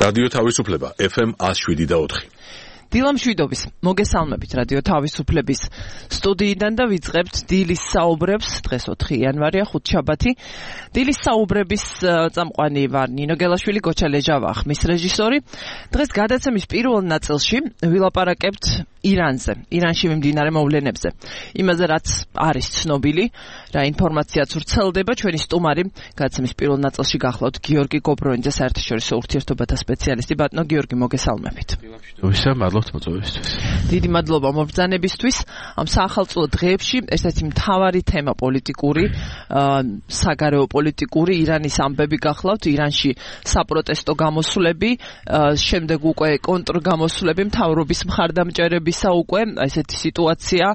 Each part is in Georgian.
რადიო თავისუფლება FM 107.4. დილამშვიდობის მოგესალმებით რადიო თავისუფლების სტუდიიდან და ვიწყებთ დილის საუბრებს. დღეს 4 იანვარია, ხუთშაბათი. დილის საუბრების წამყვანი ვარ ნინო გელაშვილი, გოჩა ლეჟავა ხმის რეჟისორი. დღეს გადაცემის პირველ ნაწილში ვილაპარაკებთ ირანზე, ირანში მიმდინარე მოვლენებზე. იმაზე, რაც არის ცნობილი, რა ინფორმაციაც ვრცელდება. ჩვენი სტუმარი გადაცემის პირველ ნაწილში გახლავთ გიორგი გობროინძე, საერთაშორისო ურთიერთობათა სპეციალისტი. ბატონო გიორგი, მოგესალმებით. დიდი მადლობა მობრძანებისთვის. ამ საახალწლო დღეებში ერთ-ერთი მთავარი თემა პოლიტიკური, საგარეო პოლიტიკური ირანის ამბები გახლავთ. ირანში საპროტესტო გამოსვლები, შემდეგ უკვე კონტრგამოსვლები, მთავრობის მხარდამჭერებისა უკვე ესეთი სიტუაცია,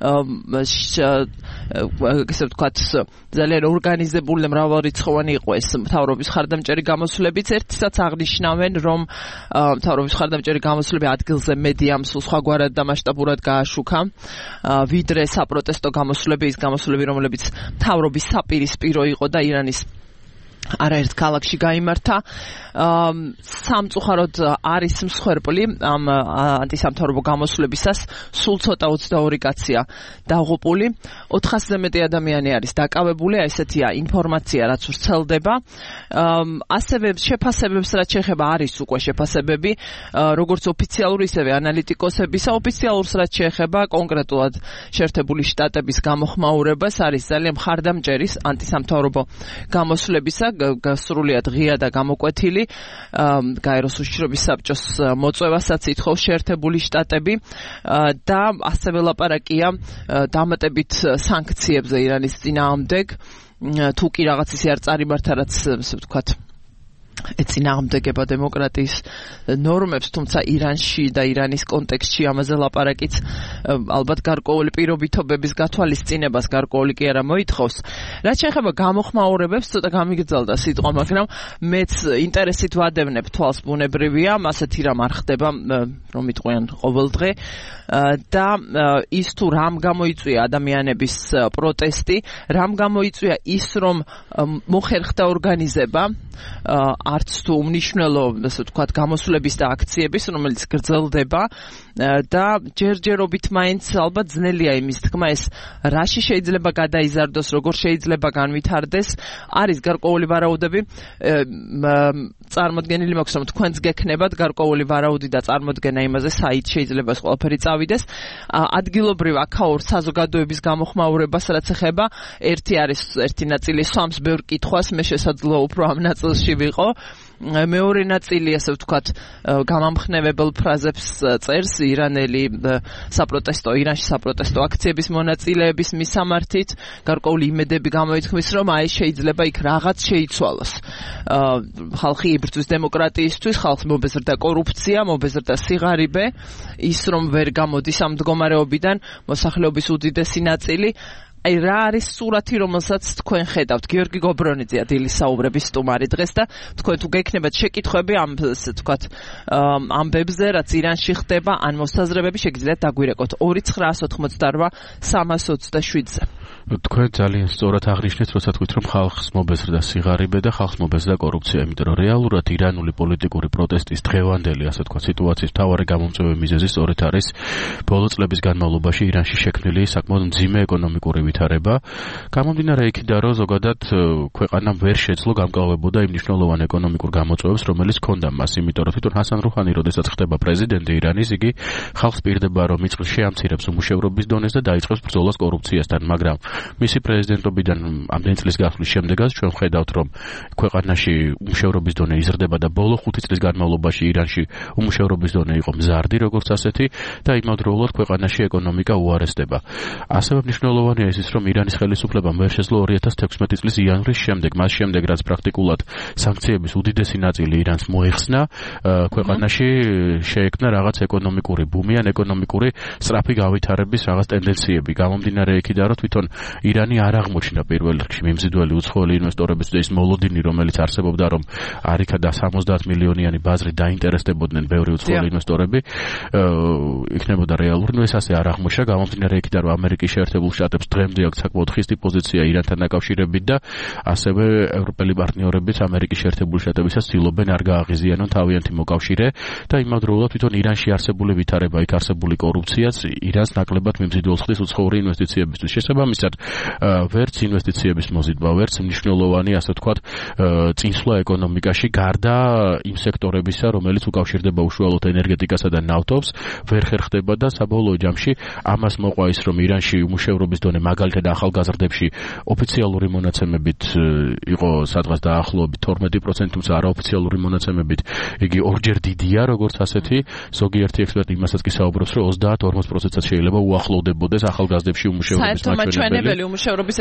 ესე ვთქვათ, ძალიან ორგანიზებული და მრავალრიცხოვანი იყო ეს მთავრობის მხარდამჭერი გამოსვლებიც. ერთსაც აღნიშნავენ, რომ მთავრობის მხარდამჭერი გამოსვლები ადგილზე მედიამ სულ სხვაგვარად და მასშტაბურად გააშუქა, ვიდრე საპროტესტო გამოსვლები, ის გამოსვლები, რომლებიც მთავრობის საპირისპირო იყო და ირანის არაერთ ქალაქში გაიმართა. სამწუხაროდ არის მსხვერპლი ამ ანტისამთავრობო გამოსვლებისას, სულ ცოტა 22 კაცია დაღუპული, 400-ზე მეტი ადამიანი არის დაკავებული, ესეთია ინფორმაცია, რაც ვრცელდება. ასევე შეფასებებს, რაც შეეხება, არის უკვე შეფასებები, როგორც ოფიციალური, ისევე ანალიტიკოსებისა. ოფიციალურს, რაც შეეხება კონკრეტულად შეერთებული შტატების გამოხმაურებას, არის ძალიან მხარდამჭერის ანტისამთავრობო გამოსვლებისა, გასრულიად ღია და გამოკვეთილი. გაეროს უშიშრობის საბჭოს მოწვევასაც ითხოვს შეერთებული შტატები და ასევე ლაპარაკია დამატებით სანქციებზე ირანის წინააღმდეგ, თუ კი რაღაც ისე არ წარიმართა, რაც ასე ვთქვათ ეწინააღმდეგება დემოკრატიის ნორმებს, თუმცა ირანში და ირანის კონტექსტში ამაზე ლაპარაკიც ალბათ გარკვეული პირობითობების გათვალისწინებას გარკვეული კი არა მოითხოვს. რაც შეეხება გამოხმაურებებს, ცოტა გამიგრძელდა სიტყვა, მაგრამ მეც ინტერესით ვადევნებ თვალს, ბუნებრივია, ასეთი რამ არ ხდება, რომ იტყვიან ყოველდღე და ის თუ რამ გამოიწვია ადამიანების პროტესტი, რამ გამოიწვია ის, რომ მოხერხდა ორგანიზება, არც თუ უმნიშვნელო, ასე ვთქვათ, გამოსვლების და აქციების, რომელიც გრძელდება და ჯერჯერობით მაინც ალბათ ძნელია იმის თქმა, ეს რაში შეიძლება გადაიზარდოს, როგორ შეიძლება განვითარდეს. არის გარკვეული ვარაუდები, წარმოდგენილი მაქვს, რომ თქვენც გექნებათ გარკვეული ვარაუდი და წარმოდგენა იმაზე, საით შეიძლება ეს ყველაფერი წავიდეს. ადგილობრივ აქაურ საზოგადოების გამოხმაურებას, რაც ეხება, ერთი ნაწილი სვამს ბევრ კითხვას, მე შესაძლოა უფრო ამ ნაწილში ვიყო. მეორე ნაწილი, ასე ვთქვათ, გამამხნევებელ ფრაზებს წერს ირანში საპროტესტო აქციების მონაწილეების მისამართით, გარკვეული იმედები გამოითქმის, რომ აი შეიძლება იქ რაღაც შეიცვალოს. ხალხი იბრძვის დემოკრატიისთვის, ხალხს მობეზრდა კორუფცია, მობეზრდა სიღარიბე, ის რომ ვერ გამოდის ამ მდგომარეობიდან მოსახლეობის უდიდესი ნაწილი. აი რა არის სურათი, რომელსაც თქვენ ხედავთ? გიორგი გობრონიძეა დილის საუბრების სტუმარი დღეს და თქვენ თუ გექნებათ შეკითხვები ამ, ასე ვთქვათ, ამბებზე, რაც ირანში ხდება, ან მოსაზრებები, შეგიძლიათ დაგვირეკოთ 298-327-ზე. თქვენ ძალიან სწორად აღნიშნეთ, როცა თქვით, რომ ხალხს მობეზრდა სიღარიბე და ხალხს მობეზრდა კორუფცია, იმიტომ რომ რეალურად ირანული პოლიტიკური პროტესტის დღევანდელი, ასე ვთქვათ, სიტუაციის მთავარი გამომწვევი მიზეზი სწორედ არის ბოლო წლების განმავლობაში ირანში შექმნილი საკმაოდ მძიმე ეკონომიკური ვითარება. გამომდინარე იქიდან, რომ ზოგადად ქვეყანამ ვერ შეძლო გამკლავებოდა იმ მნიშვნელოვან ეკონომიკურ გამოწვევებს, რომელიც ჰქონდა მას, იმიტომ რომ თვითონ ჰასან რუჰანი, როდესაც ხდება პრეზიდენტი ირანის, იგი ხალხს პირდება, რომ შეამცირებს უმუშევრობის დონეს და დაიწყებს ბრძოლას კორუფციასთან, მაგრამ მისი პრეზიდენტობიდან ამდენი წლის გასვლის შემდეგაც ჩვენ ვხედავთ, რომ ქვეყანაში უმუშევრობის დონე იზრდება და ბოლო 5 წლის განმავლობაში ირანში უმუშევრობის დონე იყო მზარდი, როგორც ასეთი და იმავდროულად ქვეყანაში ეკონომიკა უარესდება. ასევე მნიშვნელოვანია ის, რომ ირანის ხელისუფლებამ ვერ შეძლო 2016 წლის იანვრის შემდეგ, მას შემდეგ, რაც პრაქტიკულად სანქციების უდიდესი ნაწილი ირანს მოეხსნა, ქვეყანაში შეექმნა რაღაც ეკონომიკური ბუმი ან ეკონომიკური სწრაფი გავითარების რაღაც ტენდენციები. გამომდინარე იქიდან, რომ თვითონ ირანი არ აღმოჩნდა პირველ რიგში მიმზიდველი უცხოელი ინვესტორების და ის მოლოდინი, რომელიც არსებობდა, რომ არიქა და 70 მილიონიანი ბაზრი დაინტერესდებოდნენ ბევრი უცხოელი ინვესტორები, იქნებოდა რეალური. ეს ასე არ აღმოჩნდა, გამომდინარე იქიდან, რომ ამერიკის შეერთებულ შტატებს დღემდე აქვს საკმაოდ ხისტი პოზიცია ირანთან დაკავშირებით და ასევე ევროპელი პარტნიორებიც ამერიკის შეერთებული შტატებისას ცდილობენ არ გააღიზიანონ თავიანთი მოკავშირე და იმავდროულად თვითონ ირანში არსებული ვითარება, იქ არსებული კორუფციაც ირანს ნაკლებად მიმზიდველს ხდის უცხოური ინვესტიციებისთვის. შესაბამისად, ვერც ინვესტიციების მოზიდვა, ვერც მნიშვნელოვანი, ასე ვთქვათ, წინსვლა ეკონომიკაში გარდა იმ სექტორებისა, რომელიც უკავშირდება უშუალოდ ენერგეტიკასა და ნავთობს, ვერ ხერხდება და საბოლოო ჯამში ამას მოყვა ის, რომ ირანში უმუშევრობის დონე მაგალითად ახალგაზრდებში ოფიციალური მონაცემებით იყო სადღაც დაახლოებით 12%, თუმცა არაოფიციალური მონაცემებით იგი ორჯერ დიდია, როგორც ასეთი. ზოგიერთი ექსპერტი იმასაც კი საუბრობს, რომ 30-40%-ად შეიძლება უახლოვდებოდეს ახალგაზრდებში უმუშევრობის მაჩვენებელი უმუშევრობის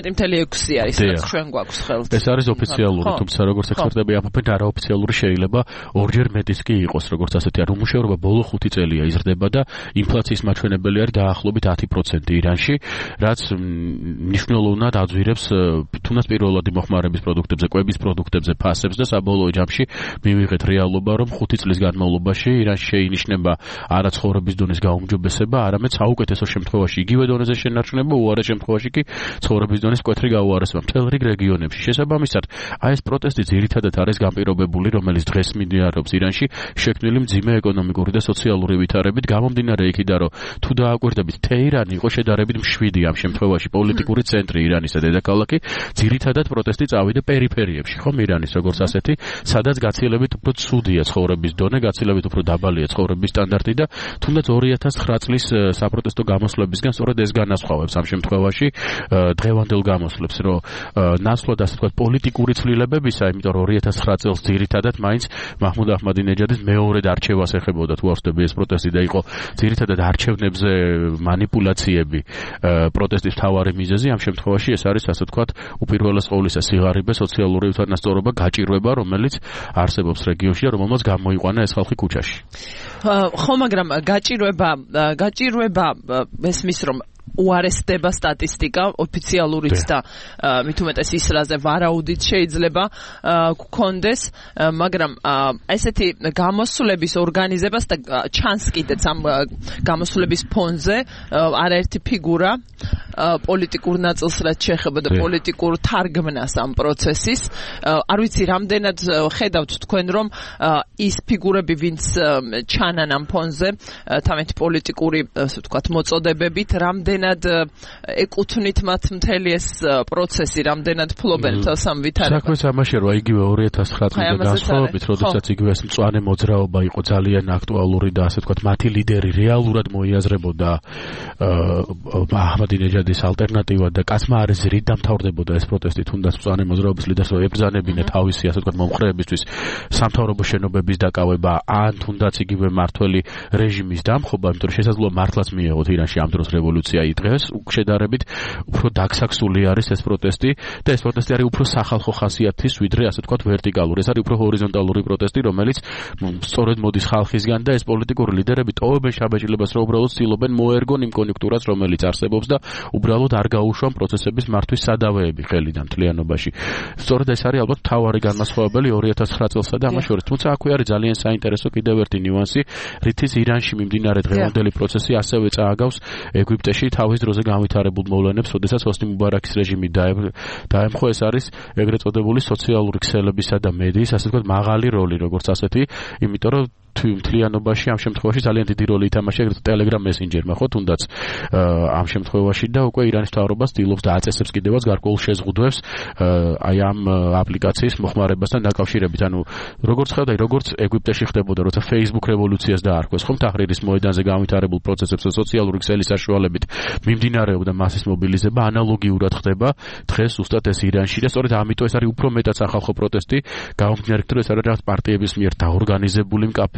12.6 არის, რაც ჩვენ გვაქვს ხელთ. ეს არის ოფიციალური, თუმცა როგორც ექსპერტები ამბობენ, არაოფიციალური შეიძლება ორჯერ მეტიც კი იყოს, როგორც ასეთი. არ უმუშევრობა ბოლო 5 წელია იზრდება და ინფლაციის მაჩვენებელი არის დაახლოებით 10% ირანში, რაც მნიშვნელოვნად აძვირებს თუნდაც პირველადი მოხმარების პროდუქტებზე, კვების პროდუქტებზე ფასებს და საბოლოო ჯამში მივიღეთ რეალობა, რომ 5 წლის განმავლობაში ირანში შეინიშნება არა ცხოვრების დონის გაუმჯობესება, არამედ საუკეთესო შემთხვევაში იგივე დონეზე შენარჩუნება, უარეს შემთხვევაში კი ცხოვრების დონის მკვეთრი გაუარესება მთელ რიგ რეგიონებში. შესაბამისად, აი ეს პროტესტი ძირითადად არის განპირობებული, რომელიც დღეს მიმდინარეობს ირანში, შექმნილი მძიმე ეკონომიკური და სოციალური ვითარებით, გამომდინარე იქიდან, რომ თუ დააკვირდებით, თეირანი იყო შედარებით მშვიდი ამ შემთხვევაში პოლიტიკური ცენტრი ირანისა დედაქალაქი, ძირითადად პროტესტი წავიდა პერიფერიებში, ხომ ირანის როგორც ასეთი, სადაც გაცილებით უფრო ცუდია ცხოვრების დონე, გაცილებით უფრო დაბალია ცხოვრების სტანდარტი და თუნდაც 2009 წლის საპროტესტო გამოსვლებისგან სწორედ ეს განასხვავებს ამ შემთხვევაში დღევანდელ გამოსვლებს, რომ ნაცვლად ასე ვთქვათ პოლიტიკური ცვლილებებისა, იმიტომ რომ 2009 წელს ძირითადად მაინც მაჰმუდ აჰმადინეჯადის მეორედ არჩევას ეხებოდა, თუ არ ვთქვი ეს პროტესტი და იყო ძირითადად არჩევნებზე манипуляციები პროტესტის მთავარი მიზეზი. ამ შემთხვევაში ეს არის ასე ვთქვათ უპირველეს ყოვლისა სიღარიბე, სოციალური უთანასწორობა, გაჭირვება, რომელიც არსებობს რეგიონში და რომელმაც გამოიყვანა ეს ხალხი ქუჩაში. ხო, მაგრამ გაჭირვება მესმის რომ უარესდება სტატისტიკა ოფიციალურიც და მით უმეტეს ისრაზე ვარაუდით შეიძლება გქონდეს, მაგრამ ესეთი გამოსვლების ორგანიზებას და ჩანს კიდეც ამ გამოსვლების ფონზე არაერთი ფიგურა პოლიტიკურ ნაწილს რაც შეეხება და პოლიტიკურ თარგმნას ამ პროცესის. არ ვიცი, რამდენად ხედავთ თქვენ, რომ ის ფიგურები, ვინც ჩანან ამ ფონზე, თავიანთი პოლიტიკური, ასე ვთქვათ, მოწოდებებით, რამდენად ეკუთვნით მათ მთელი ეს პროცესი, რამდენად ფლობენ თავს ამ ვითარებას. საქმეც ამაში რა, იგივე 2009 წლიდან განსხვავებით, როდესაც იგივე ეს მწვანე მოძრაობა იყო ძალიან აქტუალური და ასე ვთქვათ, მათი ლიდერი რეალურად მოიაზრებოდა აჰმადინეჯადის ალტერნატივად და კაცმა არის ზრით დამთავრდებოდა ეს პროტესტი, თუნდაც მწვანე მოძრაობის ლიდერს ებრძანებინა თავისი, ასე ვთქვათ, მომხრეებისთვის სამთავრობო შენობების დაკავება, ან თუნდაც იგივე მართველი რეჟიმის დამხობა, იმიტომ რომ შესაძლოა მართლაც მიეღოთ ირანში ამ დროს რევოლუცია დღეს შედარებით უფრო დაგსაქსული არის ეს პროტესტი და ეს პროტესტი არის უფრო სახალხო ხასიათის, ვიდრე ასე ვთქვათ ვერტიკალური. ეს არის უფრო ჰორიზონტალური პროტესტი, რომელიც სწორედ მოდის ხალხისგან და ეს პოლიტიკური ლიდერები ტოვებენ შაბეჭდილებას, რომ უბრალოდ ცდილობენ მოერგონ იმ კონიუნქტურას, რომელიც არსებობს და უბრალოდ არ გაუშვან პროცესების მართვის სადავეები ხელიდან მთლიანობაში. სწორედ ეს არის ალბათ მთავარი განმასხვავებელი 2009 წელსა და ამას შორის. თუმცა აქვე არის ძალიან საინტერესო კიდევ ერთი ნიუანსი, რითიც ირანში მიმდინარე დღევანდელი პროცესი ასევე წააგავს ეგვიპტეში თავის დროზე განვითარებულ მოვლენებს, როდესაც ჰოსნი მუბარაქის რეჟიმი დაემხო. ეს არის ეგრეთ წოდებული სოციალური ქსელებისა და მედიის, ასე ვთქვათ, მაღალი როლი, როგორც ასეთი, იმიტომ რომ მთლიანობაში ამ შემთხვევაში ძალიან დიდი როლი ითამაშა ეგრეთ Telegram Messenger-მა, ხო, თუნდაც ამ შემთხვევაში და უკვე ირანის მთავრობა ცდილობს და აწესებს კიდევაც გარკვეულ შეზღუდვებს აი ამ აპლიკაციის მოხმარებასთან დაკავშირებით. ანუ როგორც ხედავთ, როგორც ეგვიპტეში ხდებოდა, როცა Facebook რევოლუციას დაარქვეს, ხომ თაჰრირის მოედანზე განვითარებულ პროცესებს და სოციალური ქსელის საშუალებით მიმდინარეობდა მასის მობილიზება, ანალოგიურად ხდება დღეს უბრალოდ ეს ირანში და სწორედ ამიტომ ეს არის უფრო მეტად სახალხო პროტესტი, გამომდინარე იქიდან, რომ ეს არის რაღაც პარტიების მიერ დაორგანიზებული მკაფი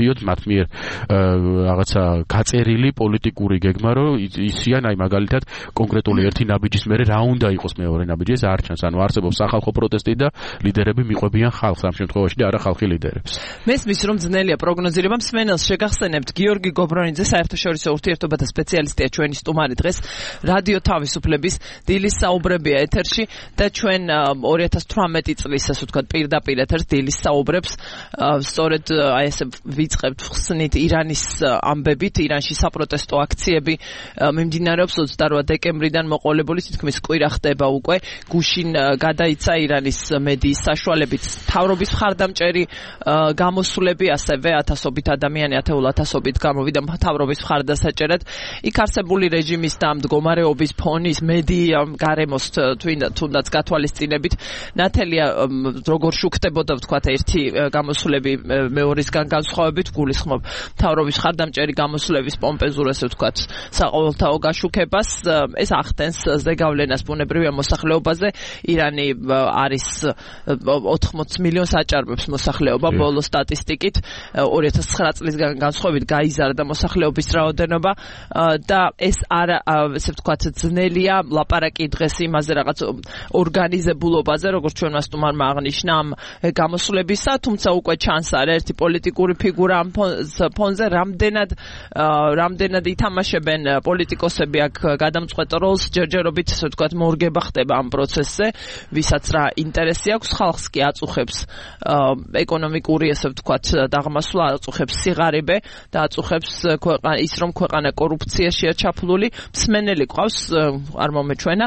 ვსწრაფიოდ მათ მიერ რაღაცა გაწერილი პოლიტიკური გეგმა, რომ ისიან აი მაგალითად კონკრეტული ერთი ნაბიჯის მერე რა უნდა იყოს მეორე ნაბიჯი, ეს არ ჩანს. ანუ არსებობს სახალხო პროტესტი და ლიდერები მიყვებიან ხალხს ამ შემთხვევაში და არა ხალხი ლიდერებს. მესმის რომ ძნელია პროგნოზირება. მსმენელს შეგახსენებთ გიორგი გობრონიძე, საერთაშორისო ურთიერთობათა სპეციალისტია, ჩვენი სტუმარი დღეს რადიო თავისუფლების დილის საუბრებია ეთერში და ჩვენ 2018 წლის ასე ვთქვათ პირდაპირ ეთერს დილის საუბრებს სწორედ აი ესე ვიწყებთ ხსნით ირანის ამბებით. ირანში საპროტესტო აქციები მიმდინარეობს 28 დეკემბრიდან მოყოლებული, თითქმის კვირა ხდება უკვე. გუშინ გადაიცა ირანის მედიის საშუალებით მთავრობის მხარდამჭერი გამოსვლები, ასევე ათასობით ადამიანი, ათეულათასობით გამოვიდა მთავრობის მხარდასაჭერად. იქ არსებული რეჟიმის და მდგომარეობის ფონის მედია გარემოს თუნდაც გათვალისწინებით ნათელია როგორ შუქდებოდა ვთქვათ ერთი გამოსვლები მეორისგან განსხვავებით, გულისხმობ მთავრობის მხარდამჭერი გამოსვლების პომპეზურ ასე ვთქვათ საყოველთაო გაშუქებას. ეს ახდენს ზეგავლენას ბუნებრივია მოსახლეობაზე. ირანი არის 80 მილიონს აჭარბებს მოსახლეობა ბოლო სტატისტიკით. 2009 წლისგან განსხვავებით გაიზარდა მოსახლეობის რაოდენობა და ეს არა ასე ვთქვათ ძნელია ლაპარაკი დღეს იმაზე რაღაც ორგანიზებულობაზე, როგორც ჩვენმა სტუმარმა აღნიშნა ამ გამოსვლებისა, თუმცა უკვე ჩანს ერთი პოლიტიკური ფიგურა ამ ფონზე. რამდენად ითამაშებენ პოლიტიკოსები აქ გადამწყვეტ როლს, ჯერჯერობით ასე ვთქვათ მორგება ხდება ამ პროცესზე, ვისაც რა ინტერესი აქვს. ხალხს კი აწუხებს ეკონომიკური ასე ვთქვათ დაღმასვლა, აწუხებს სიღარიბე და აწუხებს ის რომ ქვეყანა კორუფციაშია ჩაფლული. მსმენელი ყავს, არ მომეჩვენა,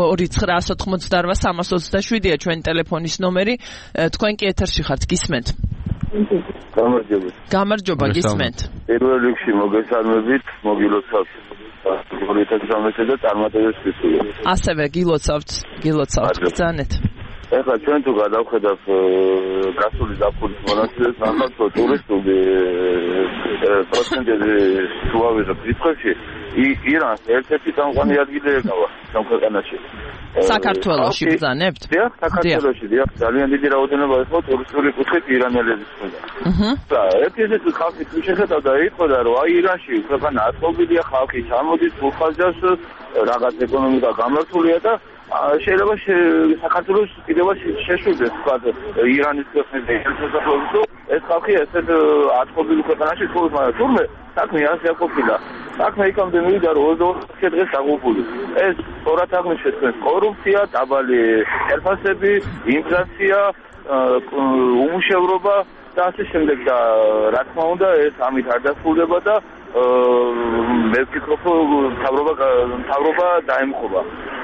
2988327-ია ჩვენი ტელეფონის ნომერი. თქვენ კი ეთერში ხართ, გისმენთ? გამარჯობა, გისმენთ. პირველ რიგში მოგესალმებით, მოგილოცავთ 2013 და წარმატებებს. ასევე გილოცავთ, ბრძანეთ. ეხლა ჩვენ თუ გადავხედავთ გასული ზაფხულის მონაცემებს, ნახავთ, რომ ტურისტული პროცენტები თუ ავიღებთ რიცხვებში, ირანს ერთ-ერთი წამყვანი ადგილი ეკავა ამ ქვეყანაში. საქართველოში ბრძანებთ? დიახ, საქართველოში, დიახ, ძალიან დიდი რაოდენობა იყო ტურისტული კუთხით ირანელების მხრიდან. და ერთ-ერთი ხალხი თუ შეხედავდა, იტყოდა, რომ აი ირანში ქვეყანა აწყვობილია, ხალხი ჩამოდის, უხალხს რაღაც ეკონომიკა გამართულია და შეიძლება საქართველოს კიდევ შეშურდეს თქვათ ირანის ქვეყნაზე შესაძლებლობა თუ ეს ხალხი ესეთ აწყვობილ ქვეყანაში ცხოვრობს, მაგრამ თურმე საქმე ასე ყოფილა. საქმე იქამდე მივიდა, რომ 22 დღეს დაღუპული. ეს სწორად აღნიშნეთ თქვენ, კორუფცია, დაბალი ერფასები, ინფლაცია, უმუშევრობა და ასე შემდეგ და რა თქმა უნდა ეს ამით არ დასრულდება და მე ვფიქრობ, მთავრობა დაემხობა.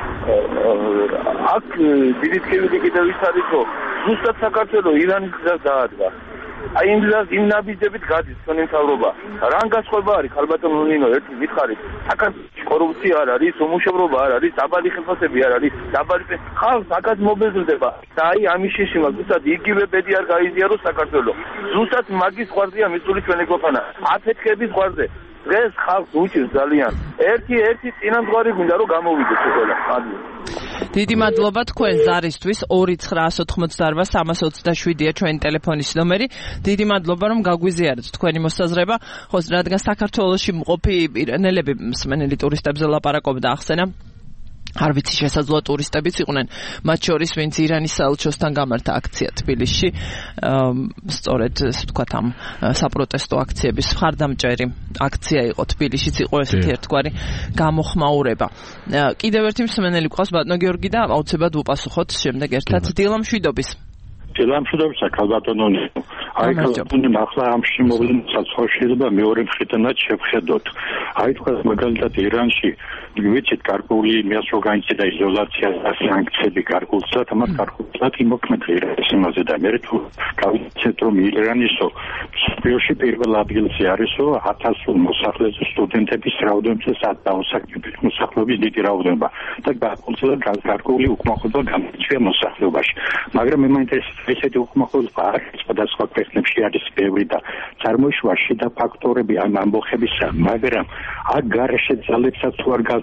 აქ დიდი თქმები კიდევ ის არის, რომ ზუსტად საქართველოს ირანის გზას დაადგა. აი იმ ნაბიჯებით გადის თქვენი მთავრობა. რა განსხვავება არის ხალბატონო ნინო, ერთი მითხარით, საქართველოს კორუფცია არ არის, უმუშევრობა არ არის, დაბალი ხელფასები არ არის, დაბალი ხალხს აკაც მობეზრდება. და აი ამის შეშიმა ზუსტად იგივე ბედი არ გაიზიაროს საქართველოს. ზუსტად მაგის ზღვარზეა მიწული ჩვენი ქვეყანა. აფეთქების ზღვარზე. დღეს ხალხს უჭირს ძალიან. ერთი წინამძღვარი გვინდა რომ გამოვიდეს ყველა. დიდი მადლობა თქვენ ზარისთვის. 2988327-ია ჩვენი ტელეფონის ნომერი. დიდი მადლობა რომ გაგვიზიარეთ თქვენი მოსაზრება. ხო, რადგან საქართველოში მყოფი ირანელები მსმენელი ტურისტებზე ლაპარაკობდა ახსენა. არ ვიცი შესაძლოა ტურისტებიც იყვნენ, მათ შორის ვინც ირანის საელჩოსთან გამართა აქცია თბილისში, სწორედ ვთქვათ ამ საპროტესტო აქციების მხარდამჭერი აქცია იყო თბილისშიც, იყო ესეთი ერთგვარი გამოხმაურება. კიდევ ერთი მსმენელი გვყავს, ბატონო გიორგი, და აუცილებლად უპასუხოთ შემდეგ ერთად. დილა მშვიდობის. დილა მშვიდობის, ქალბატონო. აი ქალბატონო, ახლა ამ შემოვლენასაც შეიძლება მეორე მხრიდანაც შევხედოთ. აი თქვა მაგალითად ირანში ვიცით გარკვეული იმას რო განიცადა იზოლაცია და სანქციები გარკვეულწილად, ამას გარკვეულწილად იმოქმედ ირანის იმაზე და მე თუ გავიცეთ რომ ირანისო სპეციალში პირველ ადგილზე არისო 1000 მოსახლეობის სტუდენტების რაოდენობა საერთაშორისო მოსახლეობის დიდი რაოდენობა და გარკვეულწილად გარკვეული უკმაყოფილება გამოიწვია მოსახლეობაში. მაგრამ მე მაინტერესებს ესეთი უკმაყოფილება არის სხვადასხვა ქვეყნებში არის ბევრი და წარმოიშვა შიდა ფაქტორები ამ ამბოხებისა, მაგრამ აქ გარეშე ძალებსაც თუ არ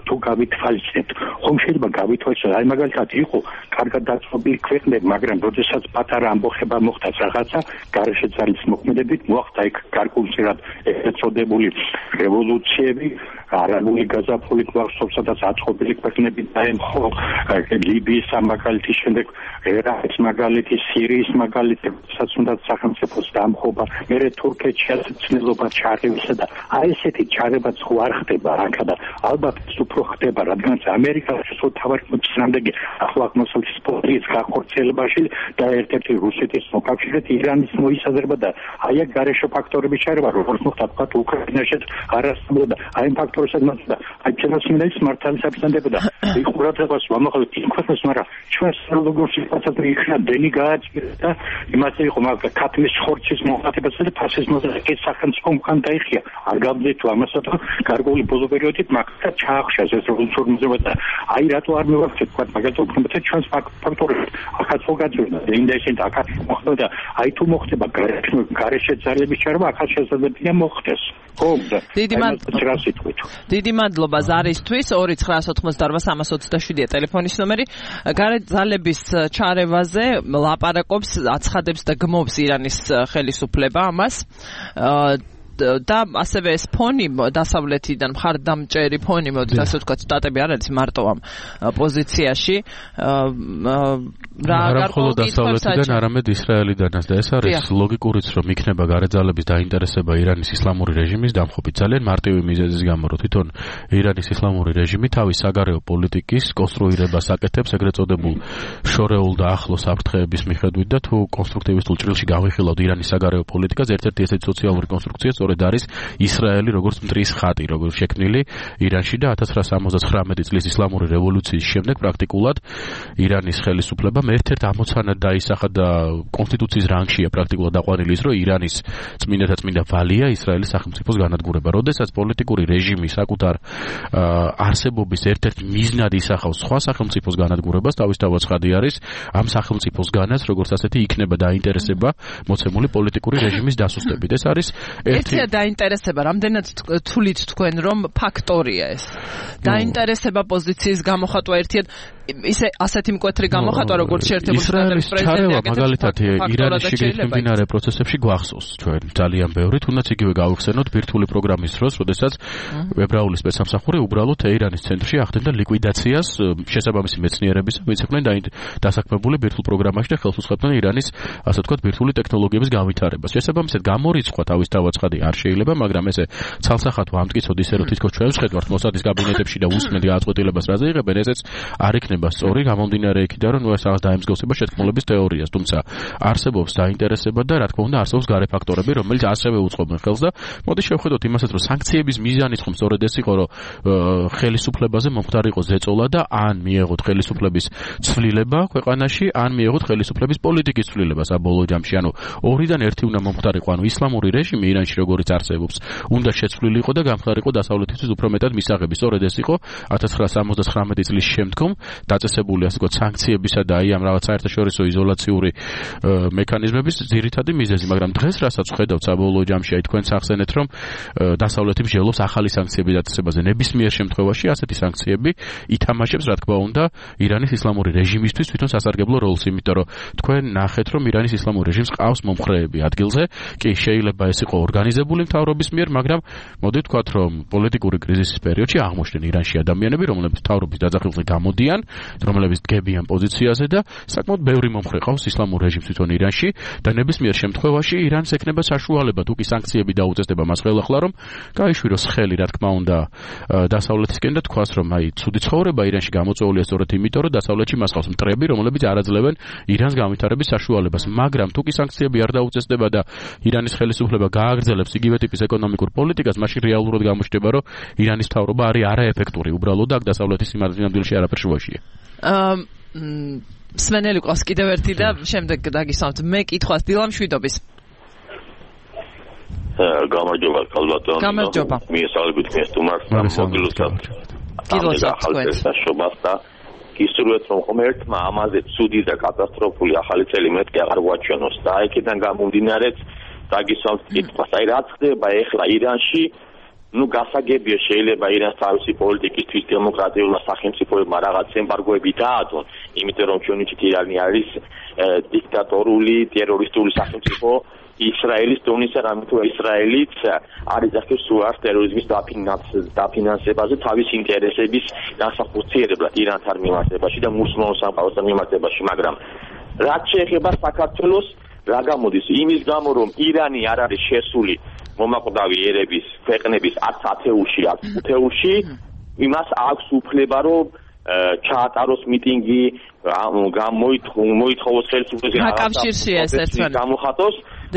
თუ გავითვალისწინებთ, ხომ შეიძლება გავითვალისწინოთ, აი მაგალითად იყო კარგად დაწყობილი ქვეყნები, მაგრამ როდესაც პატარა ამბოხება მოხდა რაღაცა გარეშე ძალის მოქმედებით, მოახდა იქ გარკვეულწილად ეწოდებული რევოლუციები, არანული გაზაფხული გვახსოვს, სადაც აწყობილი ქვეყნები დაემხო, ლიბიის მაგალითის შემდეგ ერაყის მაგალითი, სირიის მაგალითი, სადაც უნდა სახელმწიფოს დამხობა, მერე თურქეთში ცნელობა ჩარევისა და აი ესეთი ჩარევაც ხო არ ხდება აქა და ალბათ უფრო ხდება, რადგან ამერიკაში სულ თავარი მოწინააღმდეგე ახლო-აღმოსავლეთის პოლიტიკის განხორციელებაში და ერთ-ერთი რუსეთის მოკავშირედ ირანის მოისაზრება და აი აქ გარეშე ფაქტორები ჩარევა, როგორც მოხდა თქვა უკრაინაში არასწორდა, აი იმ ფაქტორებსაც და აი ჩერნოცილის მართალი საფრთხებდა. იქ ყურადღებას ვამახვილებთ იმ ქვეყნებს, მაგრამ ჩვენს როგორ სიტუაციაზე იქნა დენი გააჭირა და იმაზე იყო მაგ ქათმის ხორცის მოხატებასა და ფაშიზმზე ეს სახელმწიფო უკან დაიხია. არ გავდეთ ამასაც გარკვეული ბოლო პერიოდით მაგთა ჩაახშეს ეს რევოლუციური და აი რატო არ მივახცეთ თქვა მაგალითად უფრო ჩვენს ფაქტორებს ახაც ხო გაძვირდა ინდექსით ახაც მოხდა და აი თუ მოხდება გარეშე ძალების ჩარევა ახაც შესაძლებელია მოხდეს. ხო და დიდი მადლობა ზარისთვის 2988327-ია ტელეფონის ნომერი. გარეთ ძალების ჩარევაზე ლაპარაკობს, აცხადებს და გმობს ირანის ხელისუფლება ამას. და ასევე ეს ფონი დასავლეთიდან მხარდამჭერი ფონი მოდის ასე ვთქვათ სტატები არ არის მარტო ამ პოზიციაში რა გარკვეულ დასავლეთიდან არამედ ისრაელიდანაც და ეს არის ლოგიკურიც რომ იქნება გარეთ-ძალების დაინტერესება ირანის ისლამური რეჟიმის დამხობით ძალიან მარტივი მიზეზის გამო რომ თვითონ ირანის ისლამური რეჟიმი თავის საგარეო პოლიტიკის კონსტრუირებას აკეთებს ეგრეთ წოდებულ შორეულ და ახლო საფრთხეების მიხედვით და თუ კონსტრუქტივისტულ ჭრილში გავიხილავთ ირანის საგარეო პოლიტიკას ერთ-ერთი ესეთი სოციალური კონსტრუქცია სწორედ არის ისრაელი როგორც მტრის ხატი, როგორც შექმნილი ირანში და 1979 წლის ისლამური რევოლუციის შემდეგ პრაქტიკულად ირანის ხელისუფლებამ ერთ-ერთ ამოცანად დაისახა და კონსტიტუციის რანგშია პრაქტიკულად დაყვანილი ის, რომ ირანის წმინდათა წმინდა ვალია ისრაელის სახელმწიფოს განადგურება. როდესაც პოლიტიკური რეჟიმი საკუთარ არსებობის ერთ-ერთ მიზნად ისახავს სხვა სახელმწიფოს განადგურებას, თავისთავად ცხადი არის ამ სახელმწიფოსგანაც როგორც ასეთი იქნება დაინტერესება მოცემული პოლიტიკური რეჟიმის დასუსტებით. ეს არის ერთია დაინტერესება, რამდენად თulit თქვენ რომ ფაქტორია ეს. დაინტერესება პოზიციის გამოხატვა ერთია ისე ასეთი მკვეთრი გამოხატვა როგორც შეერთებული შტატების პრეზიდენტი მაგალითად ირანის შიგნით მიმდინარე პროცესებში გვახსოვს ჩვენ ძალიან ბევრი, თუნდაც იგივე გავიხსენოთ ბირთვული პროგრამის დროს, როდესაც ებრაული სპეცსამსახური უბრალოდ ირანის ცენტრში ახდენდა ლიკვიდაციას შესაბამისი მეცნიერების, ვინც იყვნენ დასაქმებული ბირთვულ პროგრამაში და ხელს უწყებდნენ ირანის, ასე ვთქვათ, ბირთვული ტექნოლოგიების განვითარებას. შესაბამისად გამორიცხვა თავისთავად ცხადი არ შეიძლება, მაგრამ ესე ცალსახათო ამტკიცოდ ისე რომ თითქოს ჩვენ ვხედავთ მოსადის კაბინეტებში და უსმენთ გადაწყვეტილებას რაზე იღებენ, ესეც არ იქნება სწორი გამომდინარე იქიდან, რომ ეს რაღაც დაემსგავსება შეთქმულების თეორიას, თუმცა არსებობს დაინტერესება და რა თქმა უნდა არსებობს გარე ფაქტორები, რომელიც ასევე უწყობენ ხელს და მოდი შევხედოთ იმასაც, რომ სანქციების მიზანიც ხომ სწორედ ეს იყო, რომ ხელისუფლებაზე მომხდარიყო ზეწოლა და ან მიეღოთ ხელისუფლების ცვლილება ქვეყანაში, ან მიეღოთ ხელისუფლების პოლიტიკის ცვლილება საბოლოო ჯამში, ანუ ორიდან ერთი უნდა მომხდარიყო, ანუ ისლამური რეჟიმი ირანში როგორც არსებობს, უნდა შეცვლილიყო და გამხდარიყო დასავლეთისთვის უფრო მეტად მისაღები. სწორედ ეს იყო 1979 წლის შემდგომ დაწესებული ასე ვთქვათ სანქციებისა და აი ამ რაღაც საერთაშორისო იზოლაციური მექანიზმების ძირითადი მიზეზი, მაგრამ დღეს რასაც ვხედავთ საბოლოო ჯამში, აი თქვენ ახსენეთ, რომ დასავლეთი მსჯელობს ახალი სანქციების დაწესებაზე. ნებისმიერ შემთხვევაში ასეთი სანქციები ითამაშებს, რა თქმა უნდა, ირანის ისლამური რეჟიმისთვის თვითონ სასარგებლო როლს, იმიტომ რომ თქვენ ნახეთ, რომ ირანის ისლამურ რეჟიმს ყავს მომხრეები ადგილზე, კი შეიძლება ეს იყო ორგანიზებული მთავრობის მიერ, მაგრამ მოდი ვთქვათ, რომ პოლიტიკური კრიზისის პერიოდში აღმოჩნდნენ ირანში ადამიანები, რომლებიც მთავრობის დაძახილზე გამოდიან, რომლებიც დგებიან პოზიციაზე და საკმაოდ ბევრი მომხრე ყავს ისლამურ რეჟიმს თვითონ ირანში და ნებისმიერ შემთხვევაში ირანს ექნება საშუალება თუ კი სანქციები დაუწესდება მას ხელახლა, რომ გაიშვიროს ხელი, რა თქმა უნდა, დასავლეთისკენ და თქვას, რომ აი ცუდი ცხოვრება ირანში გამოწვეულია სწორედ იმიტომ, რომ დასავლეთში მას ყავს მტრები, რომლებიც არ აძლევენ ირანს განვითარების საშუალებას, მაგრამ თუ კი სანქციები არ დაუწესდება და ირანის ხელისუფლება გააგრძელებს იგივე ტიპის ეკონომიკურ პოლიტიკას, მაშინ რეალურად გამოჩნდება, რომ ირანის მთავრობა არის არაეფექტური, უბრალოდ აქ დასავლეთის სიმართლეში არაფერ შუაშია. სვენელი ყავს კიდევ ერთი და შემდეგ დაგისვამთ. მე კითხვას დილამშვიდობის. გამარჯობა, კალბატონო. გამარჯობა. მიესალმებით მესტუმარს და მოგილოცავთ. გილოცავთ და ისურვეთ რომ ხომ ერთმა ამაზე ცუდი და კატასტროფული ახალი წელი მეთქი აღარ გვაჩვენოს და აქედან გამომდინარეც დაგისვამთ კითხვას. აი რა ხდება ეხლა ირანში ნუ გასაგებია შეიძლება ირანს თავისი პოლიტიკისთვის დემოკრატიულმა სახელმწიფოებმა რაღაც ემბარგოები დაადონ, იმიტომ რომ ჩვენი ირანი არის დიქტატორული, ტერორისტული სახელმწიფო ისრაელის დონის რამეთო ისრაელიც არის ახლა სუარს ტერორიზმის დაფინანსებაზე თავის ინტერესების განსახორციელებლად ირანთან მიმართებაში და მუსლიმურ სამყაროსთან მიმართებაში, მაგრამ რაც შეეხება საქართველოს რა გამოდის იმის გამო რომ ირანი არ არის შესული მომაკვდავი ერების ქვეყნების 10 ათეულში იმას აქვს უფლება რომ ჩაატაროს მიტინგი მოითხოვოს ხელისუფლების კავშირშია ეს ერთმანეთს გამოხატოს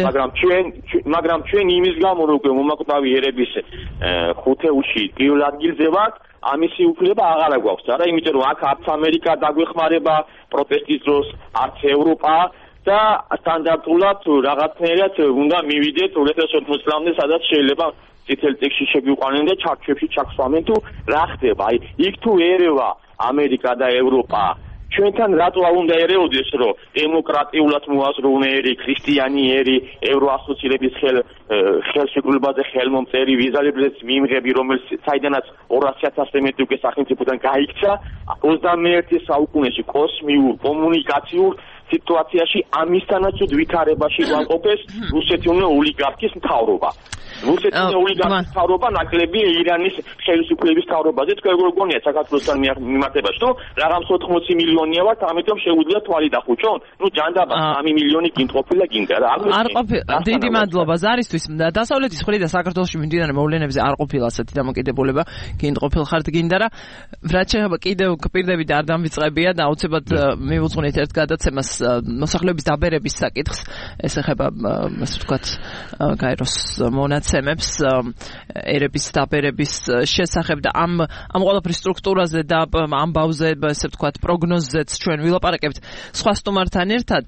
მაგრამ ჩვენ იმის გამო რომ მომაკვდავი ერების 5 ათეულში პირველ ადგილზე ვართ ამისი უფლება აღარ გვაქვს არა იმიტომ რომ აქ არც ამერიკა დაგვეხმარება პროტესტის დროს არც ევროპა და სტანდარტულად რაღაცნაირად უნდა მივიდეთ 2040 წლამდე სადაც შეიძლება წითელ წიგნში შევიყვანენ და ჩარჩოებში ჩაგვსვამენ თუ რა ხდება აი იქ თუ ერევა ამერიკა და ევროპა ჩვენთან რატო უნდა ერეოდეს რომ დემოკრატიულად მოაზროვნეერი ქრისტიანიერი ევროასოცირების ხელშეკრულებაზე ხელმომწერი ვიზალებზეც მიიღები რომელიც საიდანაც 200,000 მეტრი უკვე სახელმწიფოდან გაიქცა 21 საუკუნეში კოსმიურ კომუნიკაციურ სიტუაციაში ამისთანაც ვითარებაში ვამყოფეს რუსეთის ოლიგარქის მთავრობა. რუსეთის ოლიგარქის მთავრობა ნაკლები ირანის ხელისუფლების მთავრობაზე თქვენ როგორ გონიათ საქართველოსთან მიმართებაში, თუ რაღაც 80 მილიონია ვართ, ამიტომ შეუძლია თვალი დახუჭონ? ნუ ჯანდაბა 3 მილიონი გინდყოფილა გინდა რა. არ ყოფილი. დიდი მადლობა ზარისთვის. დასავლეთის მხრიდან საქართველოში მიმდინარე მოვლენებზე არ ყოფილა ასეთი დამოკიდებულება გინდყოფილ ხართ გინდა რა. რაც შეეხება კიდევ პირდები და არ დამვიწყებია და აუცილებლად მივუძღვნით ერთ გადაცემას მოსახლეობის დაბერების საკითხს ეს ეხება ასე ვთქვათ გაეროს მონაცემებს ერების დაბერების შესახებ და ამ ყველაფრის სტრუქტურაზე და ამბავზე ასე ვთქვათ პროგნოზზეც ჩვენ ვილაპარაკებთ სხვა სტუმართან ერთად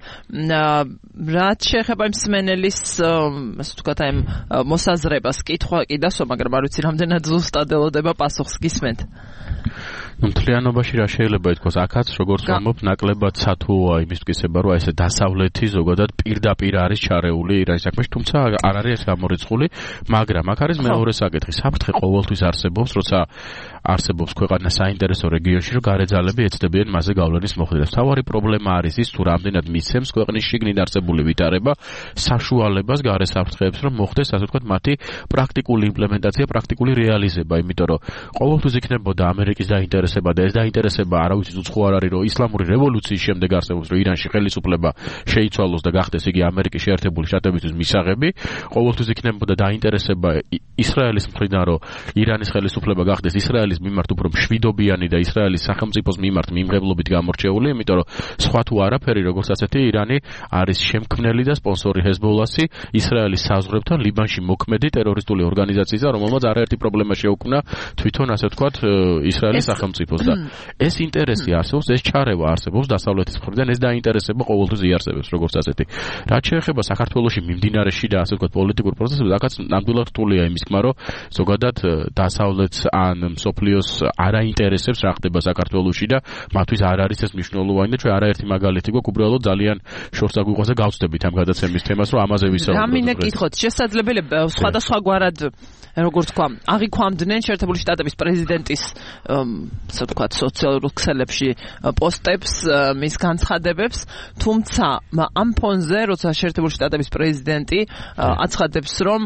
რაც შეეხება მსმენელის ასე ვთქვათ აი მოსაზრებას კითხვა კი დასვა მაგრამ არ ვიცი რამდენად ზუსტად ელოდება პასუხს გისმენთ მთლიანობაში რა შეიძლება ითქვას აქაც როგორც ვამბობ ნაკლებად სათუოა იმის მტკიცება რომ ესე დასავლეთი ზოგადად პირდაპირ არის ჩარეული ირანის საქმეში თუმცა არ არის ეს გამორიცხული მაგრამ აქ არის მეორე საკითხი საფრთხე ყოველთვის არსებობს როცა არსებობს ქვეყანა საინტერესო რეგიონში რომ გარეძალები ეცდებიან მასზე გავლენის მოხდენას თავარი პრობლემა არის ის თუ რამდენად მისცემს ქვეყნის შიგნით არსებული ვითარება საშუალებას გარე საფრთხეებს რომ მოხდეს ასე ვთქვათ მათი პრაქტიკული იმპლემენტაცია პრაქტიკული რეალიზება იმიტომ რომ ყოველთვის იქნებოდა ამერიკის დაინტერესება და ეს დაინტერესება არავის უცხო არ არის რომ ისლამური რევოლუციის შემდეგ არსებობს რომ ირანში ხელისუფლება შეიცვალოს და გახდეს იგი ამერიკის შეერთებული შტატებისთვის მისაღები ყოველთვის იქნებოდა დაინტერესება ისრაელის მხრიდან რომ ირანის ხელისუფლება გახდეს ისრაელის მიმართ უფრო მშვიდობიანი და ისრაელის სახელმწიფოს მიმართ მიმღებლობით გამორჩეული იმიტომ რომ სხვა თუ არაფერი როგორც ასეთი ირანი არის შემქმნელი და სპონსორი ჰეზბოლასი ისრაელის საზღვრებთან ლიბანში მოქმედი ტერორისტული ორგანიზაცია რომელმაც არაერთი პრობლემა შეუქმნა თვითონ ასე ვთქვათ ისრაელის სახელმწიფოს და ეს ინტერესი არსებობს ეს ჩარევა არსებობს დასავლეთის მხრიდან ეს დაინტერესება ყოველთვის იარსებებს როგორც ასეთი რაც შეეხება საქართველოში მიმდინარეში და ასე ვთქვათ პოლიტიკურ პროცესებს აქაც ნამდვილად რთულია იმის თქმა რომ ზოგადად დასავლეთს ან სოფლიოს არაინტერესებს რა ხდება საქართველოში და მათთვის არ არის ეს მნიშვნელოვანი და ჩვენ არაერთი მაგალითი გვაქვს უბრალოდ ძალიან შორს აგვიყვანს და გავწდებით ამ გადაცემის თემას რომ ამაზე ვისაუბროთ რამინე კითხოთ შესაძლებელია სხვადასხვაგვარად როგორც თქვა აღიქვამდნენ შეერთებული შტატების პრეზიდენტის ასე ვთქვათ სოციალურ ქსელებში პოსტებს მის განცხადებებს თუმცა ამ ფონზე როცა შეერთებული შტატების პრეზიდენტი აცხადებს რომ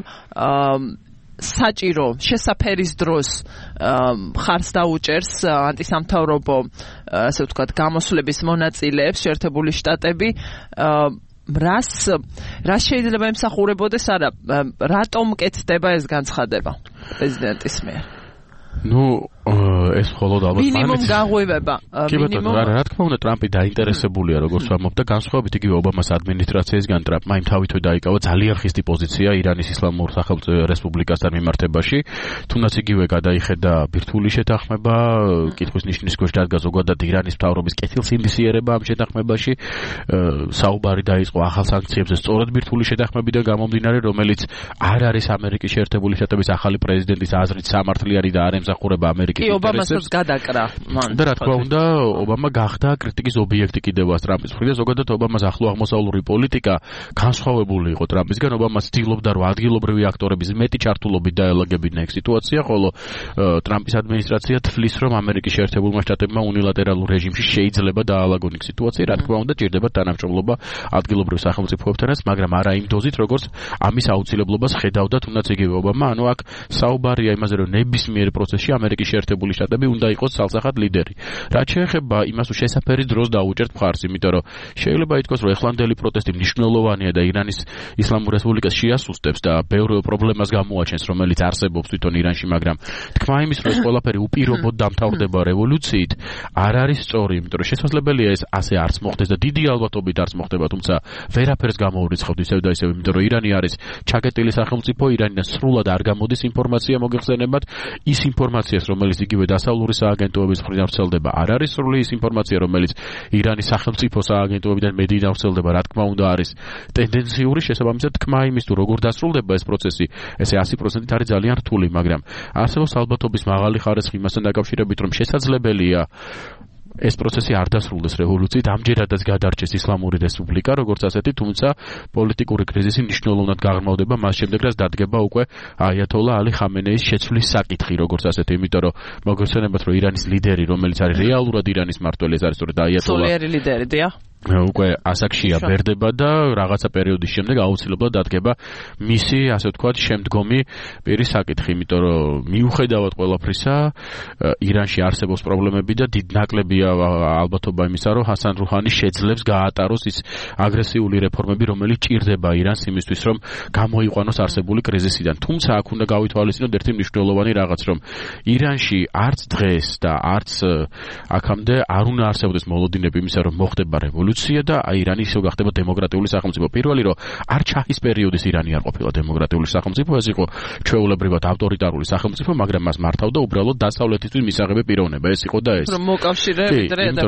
საჭირო შესაფერის დროს ხარს დაუჭერს ანტისამთავრობო ასე ვთქვათ გამოსვლების მონაწილეებს შეერთებული შტატები რას შეიძლება ემსახურებოდეს არა რატომ კეთდება ეს განცხადება პრეზიდენტის მიერ ნუ ეს მხოლოდ ალბათ მინიმუმ გაღვივება მინიმუმ რა თქმა უნდა ტრამპი დაინტერესებულია როგორც ვამბობ და განსხვავებით იგივე ობამას ადმინისტრაციისგან ტრამპმა იმ თავითვე დაიკავა ძალიან ხისტი პოზიცია ირანის ისლამურ სახელმწიფო რესპუბლიკასთან მიმართებაში თუნდაც იგივე გადაიხედა ბირთვული შეთანხმება კითხვის ნიშნის ქვეშ დადგა ზოგადად ირანის მთავრობის კეთილსინდისიერება ამ შეთანხმებაში საუბარი დაიწყო ახალ სანქციებზე სწორედ ბირთვული შეთანხმებიდან გამომდინარე რომელიც არ არის ამერიკის შეერთებული შტატების ახალი პრეზიდენტის აზრით სამართლიანი და არ ემსახურება ამერიკის ინტერესებს გადაკრა მან და რა თქმა უნდა ობამა გახდა კრიტიკის ობიექტი კიდევაც ტრამპის მხრიდან ზოგადად ობამას ახლო აღმოსავლური პოლიტიკა განსხვავებული იყო ტრამპისგან ობამა ცდილობდა რომ ადგილობრივი აქტორების მეტი ჩართულობით დაელაგებინა ეგ სიტუაცია ხოლო ტრამპის ადმინისტრაცია თვლის რომ ამერიკის შეერთებულმა შტატებმა უნილატერალურ რეჟიმში შეიძლება დაალაგონ ეგ სიტუაცია რა თქმა უნდა ჭირდება თანამშრომლობა ადგილობრივ სახელმწიფოებთანაც მაგრამ არა იმ დოზით როგორც ამის აუცილებლობას ხედავდა თუნდაც იგივე ობამა ანუ აქ საუბარია იმაზე რომ ნებისმიერ პროცესში ამერიკის შეერთებული შტატები უნდა იყოს ცალსახად ლიდერი რაც შეეხება იმას რომ შესაფერი დროს დაუჭერთ მხარს იმიტომ რომ შეიძლება ითქვას რომ ეხლანდელი პროტესტი მნიშვნელოვანია და ირანის ისლამურ რესპუბლიკას შეასუსტებს და ბევრ პრობლემას გამოაჩენს რომელიც არსებობს თვითონ ირანში მაგრამ თქმა იმის რომ ეს ყველაფერი უპირობოდ დამთავრდება რევოლუციით არ არის სწორი იმიტომ რომ შესაძლებელია ეს ასე არც მოხდეს და დიდი ალბათობით არც მოხდება თუმცა ვერაფერს გამოურიცხავთ ისევ და ისევ იმიტომ რომ ირანი არის ჩაკეტილი სახელმწიფო ირანიდან სრულად არ გამოდის ინფორმაცია მოგეხსენებათ ის ინფორმაციას რომელიც იგივე დასავლური სააგენტოების მხრიდან ვრცელდება არ არის სრული ის ინფორმაცია რომელიც ირანის სახელმწიფო სააგენტოებიდან მედიიდან ვრცელდება რა თქმა უნდა არის ტენდენციური შესაბამისად თქმა იმის თუ როგორ დასრულდება ეს პროცესი ესე 100%-ით არის ძალიან რთული მაგრამ არსებობს ალბათობის მაღალი ხარისხი იმასთან დაკავშირებით რომ შესაძლებელია ეს პროცესი არ დასრულდეს რევოლუციით, ამჯერადაც გადარჩეს ისლამური რესპუბლიკა, როგორც ასეთი, თუმცა პოლიტიკური კრიზისი მნიშვნელოვნად გაღრმავდება მას შემდეგ, რაც დადგება უკვე აიათოლა ალი ხამენეის შეცვლის საკითხი, როგორც ასეთი, იმიტომ რომ მოგეხსენებათ, რომ ირანის ლიდერი, რომელიც არის რეალურად ირანის მმართველი, ეს არის სწორედ აიათოლა. სულიერი ლიდერი, დიახ. უკვე ასაკშია ბერდება და რაღაცა პერიოდის შემდეგ აუცილებლად დადგება მისი, ასე ვთქვათ, შემდგომი პირის საკითხი, იმიტომ რომ მიუხედავად ყველაფრისა, ირანში არსებობს პრობლემები და დიდ ნაკლებია ალბათობა იმისა, რომ ჰასან რუჰანი შეძლებს გაატაროს ის აგრესიული რეფორმები, რომელიც ჭირდება ირანს იმისთვის, რომ გამოიყვანოს არსებული კრიზისიდან. თუმცა აქ უნდა გავითვალისწინოთ ერთი მნიშვნელოვანი რაღაც, რომ ირანში არც დღეს და არც აქამდე არ უნდა არსებობდეს მოლოდინები იმისა, რომ მოხდება რევოლუცია და ირანი ისევ გახდება დემოკრატიული სახელმწიფო. პირველი რომ არ ჩაის პერიოდის ირანი არ ყოფილა დემოკრატიული სახელმწიფო, ეს იყო ჩვეულებრივად ავტორიტარული სახელმწიფო, მაგრამ მას მართავდა უბრალოდ დასავლეთისთვის მისაღები პიროვნება. ეს იყო და ეს. რომ მოკავშირე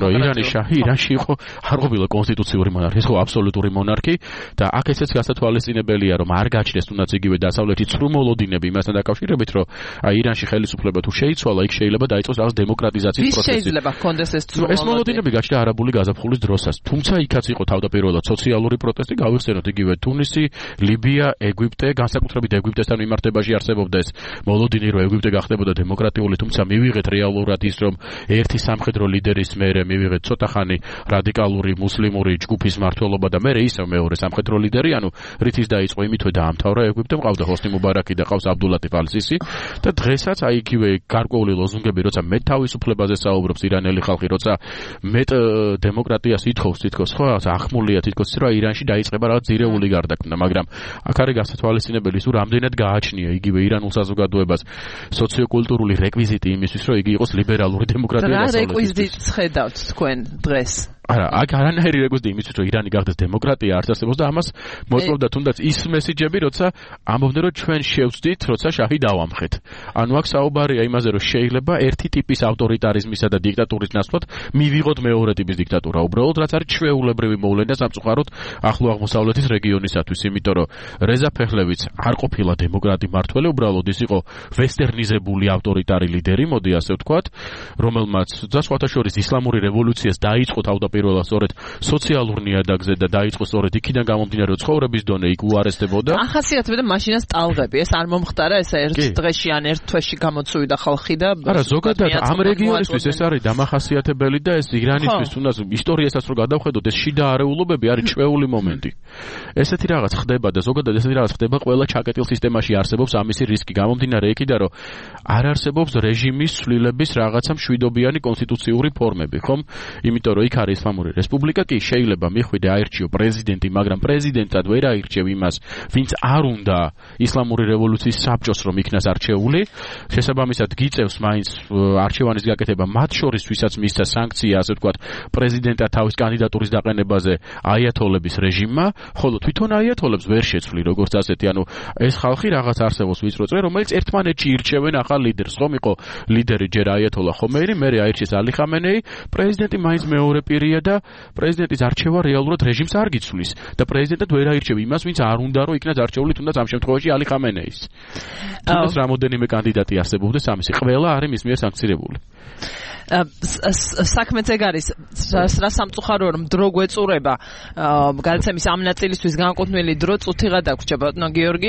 ირანში იყო არ ყოფილა კონსტიტუციური მონარქი, ეს იყო აბსოლუტური მონარქი და აქ ესეც გასათვალისწინებელია, რომ არ გაჩნდეს თუნდაც იგივე დასავლეთის ცრუ მოლოდინები იმასთან დაკავშირებით, რომ ირანში ხელისუფლება თუ შეიცვალა, იქ შეიძლება დაიწყოს რაღაც დემოკრატიზაციის პროცესი. შეიძლება ჰქონდეს ეს ცრუ ეს მოლოდინები გაჩნდა არაბული გაზაფხულის დროსაც. თუმცა იქაც იყო თავდაპირველად სოციალური პროტესტი, გავიხსენოთ იგივე თუნისი, ლიბია, ეგვიპტე, განსაკუთრებით ეგვიპტესთან მიმართებაში არსებობდა ეს მოლოდინი, რომ ეგვიპტე გახდებოდა დემოკრატიული, თუმცა მივიღეთ რეალურად ის, რომ ერთი სამხედრო ლიდერის მერე მივიღეთ ცოტახანი რადიკალური მუსლიმური ჯგუფის მმართველობა და მერე ისევ მეორე სამხედრო ლიდერი, ანუ რითიც დაიწყო იმითვე დაამთავრა ეგვიპტე, მყავდა ჰოსნი მუბარაკი და ყავს აბდულატიფ ალ-სისი და დღესაც აი იგივე გარკვეული ლოზუნგები, როცა მეტ თავისუფლებაზე საუბრობს ირანელი ხალხი, როცა მეტ დემოკრატიას ითხოვს თითქოს ხო ახმულია თითქოს რომ ირანში დაიწყება რაღაც ძირეული გარდაქმნა, მაგრამ აქ არის გასათვალისწინებელი ის, რომ რამდენად გააჩნია იგივე ირანულ საზოგადოებას სოციოკულტურული რეკვიზიტი იმისთვის, რომ იგი იყოს ლიბერალური დემოკრატია დასავლეთის. რა რეკვიზიტს ხედავთ თქვენ დღეს? არა, აქ არანაირი რეკვიზიტი იმისთვის, რომ ირანი გახდეს დემოკრატია არ არსებობს და ამას მოწმობდა თუნდაც ის მესიჯები, როცა ამბობდნენ, რომ ჩვენ შევწდით, როცა შაჰი დავამხეთ. ანუ აქ საუბარია იმაზე, რომ შეიძლება ერთი ტიპის ავტორიტარიზმისა და დიქტატურის ნაცვლად მივიღოთ მეორე ტიპის დიქტატურა, უბრალოდ რაც არის ჩვეულებრივი მოვლენა სამწუხაროდ ახლო აღმოსავლეთის რეგიონისათვის, იმიტომ რომ რეზა ფეხლევიც არ ყოფილა დემოკრატი მმართველი, უბრალოდ ის იყო ვესტერნიზებული ავტორიტარი ლიდერი, მოდი ასე ვთქვათ, რომელმაც სხვათა შორის ისლამური რევოლუციას დაიწყო პირველად სწორედ სოციალურ ნიადაგზე და დაიწყო სწორედ იქიდან გამომდინარე ცხოვრების დონე იქ უარესდებოდა. ახასიათებდა მაშინაც ტალღები, ეს არ მომხდარა ეს ერთ დღეში ან ერთ თვეში გამოცივდა ხალხი და არა, ზოგადად ამ რეგიონისთვის ეს არის დამახასიათებელი და ეს ირანისთვის თუნდაც ისტორიასაც რო გადავხედოთ, ეს შიდა არეულობები არის ჩვეული მომენტი. ესეთი რაღაც ხდება და ზოგადად ესეთი რაღაც ხდება ყველა ჩაკეტილ სისტემაში არსებობს ამისი რისკი გამომდინარე იქიდან რომ არ არსებობს რეჟიმის ცვლილების რაღაცა მშვიდობიანი კონსტიტუციური ფორმები, ხომ? იმიტომ რომ იქ არის ისლამური რესპუბლიკა, კი შეიძლება მიხვიდე აირჩიო პრეზიდენტი, მაგრამ პრეზიდენტად ვერ აირჩევ იმას, ვინც არ უნდა ისლამური რევოლუციის საბჭოს რომ იქნას არჩეული. შესაბამისად გიწევს მაინც არჩევანის გაკეთება მათ შორის, ვისაც მისცა სანქცია, ასე ვთქვათ, პრეზიდენტად თავის კანდიდატურის დაყენებაზე აიათოლების რეჟიმმა, ხოლო თვითონ აიათოლებს ვერ შეცვლი, როგორც ასეთი, ანუ ეს ხალხი რაღაც არსებობს ვიწრო წრე, რომელიც ერთმანეთში ირჩევენ ახალ ლიდერს, ხომ იყო ლიდერი ჯერ აიათოლა ხომეინი, მერე აირჩიეს ალი ხამენეი, პრეზიდენტი მაინც მეორე პირია მცირეა და პრეზიდენტის არჩევა რეალურად რეჟიმს არ გიცვლის და პრეზიდენტად ვერ აირჩევ იმას, ვინც არ უნდა რომ იქნას არჩეული, თუნდაც ამ შემთხვევაში ალი ხამენეის. თუნდაც რამოდენიმე კანდიდატი არსებობდეს ამისი, ყველა არის მის მიერ სანქცირებული. საქმეც ეგ არის, რა სამწუხაროა რომ დრო გვეწურება, გადაცემის ამ ნაწილისთვის განკუთვნილი დრო წუთიღა დაგვრჩა ბატონო გიორგი,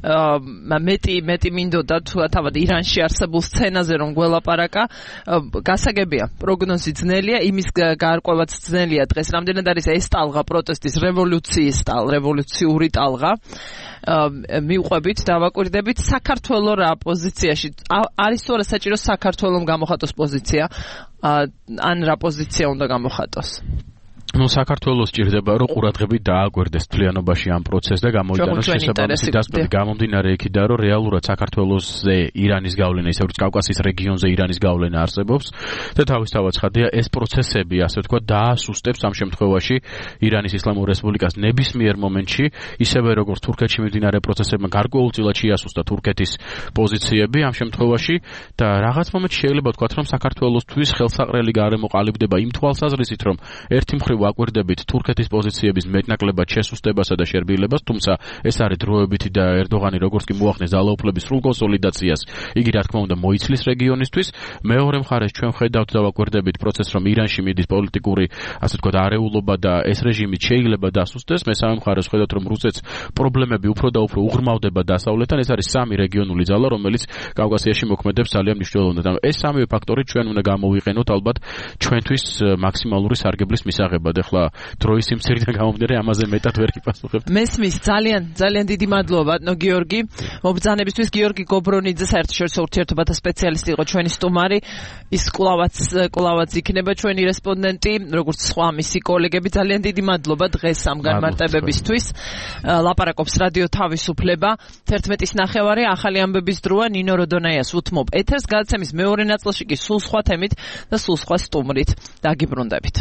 მეტი მინდოდა თუ თავად ირანში არსებულ სცენაზე რომ გველაპარაკა, გასაგებია, პროგნოზი ძნელია, იმის გარკვევაც ძნელია დღეს, რამდენად არის ეს ტალღა პროტესტის რევოლუციური ტალღა. მივყვებით, დავაკვირდებით საქართველოს რა პოზიციაში არის თუ არა საჭირო საქართველოს გამოხატოს პოზიცია, ან რა პოზიცია უნდა გამოხატოს? საქართველოს ჭირდება რომ ყურადღებით დააკვირდეს თლიანობაში ამ პროცესს და გამოიტანოს შესაბამისი დასკვეთი გამომდინარე იქიდან რომ რეალურად საქართველოსზე ირანის გავლენა, ისე როგორც კავკასიის რეგიონზე ირანის გავლენა არსებობს და თავისთავად ცხადია ეს პროცესები ასე ვთქვათ დაასუსტებს ამ შემთხვევაში ირანის ისლამურ რესპუბლიკას ნებისმიერ მომენტში, ისევე როგორც თურქეთში მიმდინარე პროცესებმა გარკვეულწილად შეასუსტა თურქეთის პოზიციები ამ შემთხვევაში და რაღაც მომენტში შეიძლება ვთქვათ რომ საქართველოსთვის ხელსაყრელი გარემო ყალიბდება იმ თვალსაზრისით რომ ერთი მხრივ ვაკვირდებით თურქეთის პოზიციების მეტნაკლებად შესუსტებასა და შერბილებას, თუმცა ეს არის დროებითი და ერდოღანი როგორც კი მოახდენს ძალაუფლების სრულ კონსოლიდაციას, იგი რა თქმა უნდა მოიცლის რეგიონისთვის. მეორე მხარეს ჩვენ ხედავთ და ვაკვირდებით პროცესს, რომ ირანში მიდის პოლიტიკური, ასე ვთქვათ, არეულობა და ეს რეჟიმი შეიძლება დასუსტდეს. მესამე მხარეს ხედავთ, რომ რუსეთს პრობლემები უფრო და უფრო უღრმავდება დასავლეთთან. ეს არის სამი რეგიონული ძალა, რომელიც კავკასიაში მოქმედებს ძალიან მნიშვნელოვნად. ეს სამივე ფაქტორი ჩვენ უნდა გამოვიყენოთ ალბათ ჩვენთვის მაქსიმალური სარგებლის მისაღებად. ეხლა დროის სიმცირიდან გამომდინარე ამაზე მეტად ვერ გიპასუხებთ. მესმის ძალიან დიდი მადლობა ბატონო გიორგი. მობრძანებისთვის გიორგი გობრონიძე საერთაშორისო ურთიერთობათა სპეციალისტი იყო ჩვენი სტუმარი. ის კვლავაც იქნება ჩვენი რესპონდენტი, როგორც სხვა მისი კოლეგები. ძალიან დიდი მადლობა დღეს ამ განმარტებებისთვის. ლაპარაკობს რადიო თავისუფლება. 11:09 ახალი ამბების დროა. ნინო როდონაიას უთმობ ეთერს. გადაცემის მეორე ნაწილში კი სულ სხვა თემით და სულ სხვა სტუმრით დაგიბრუნდებით.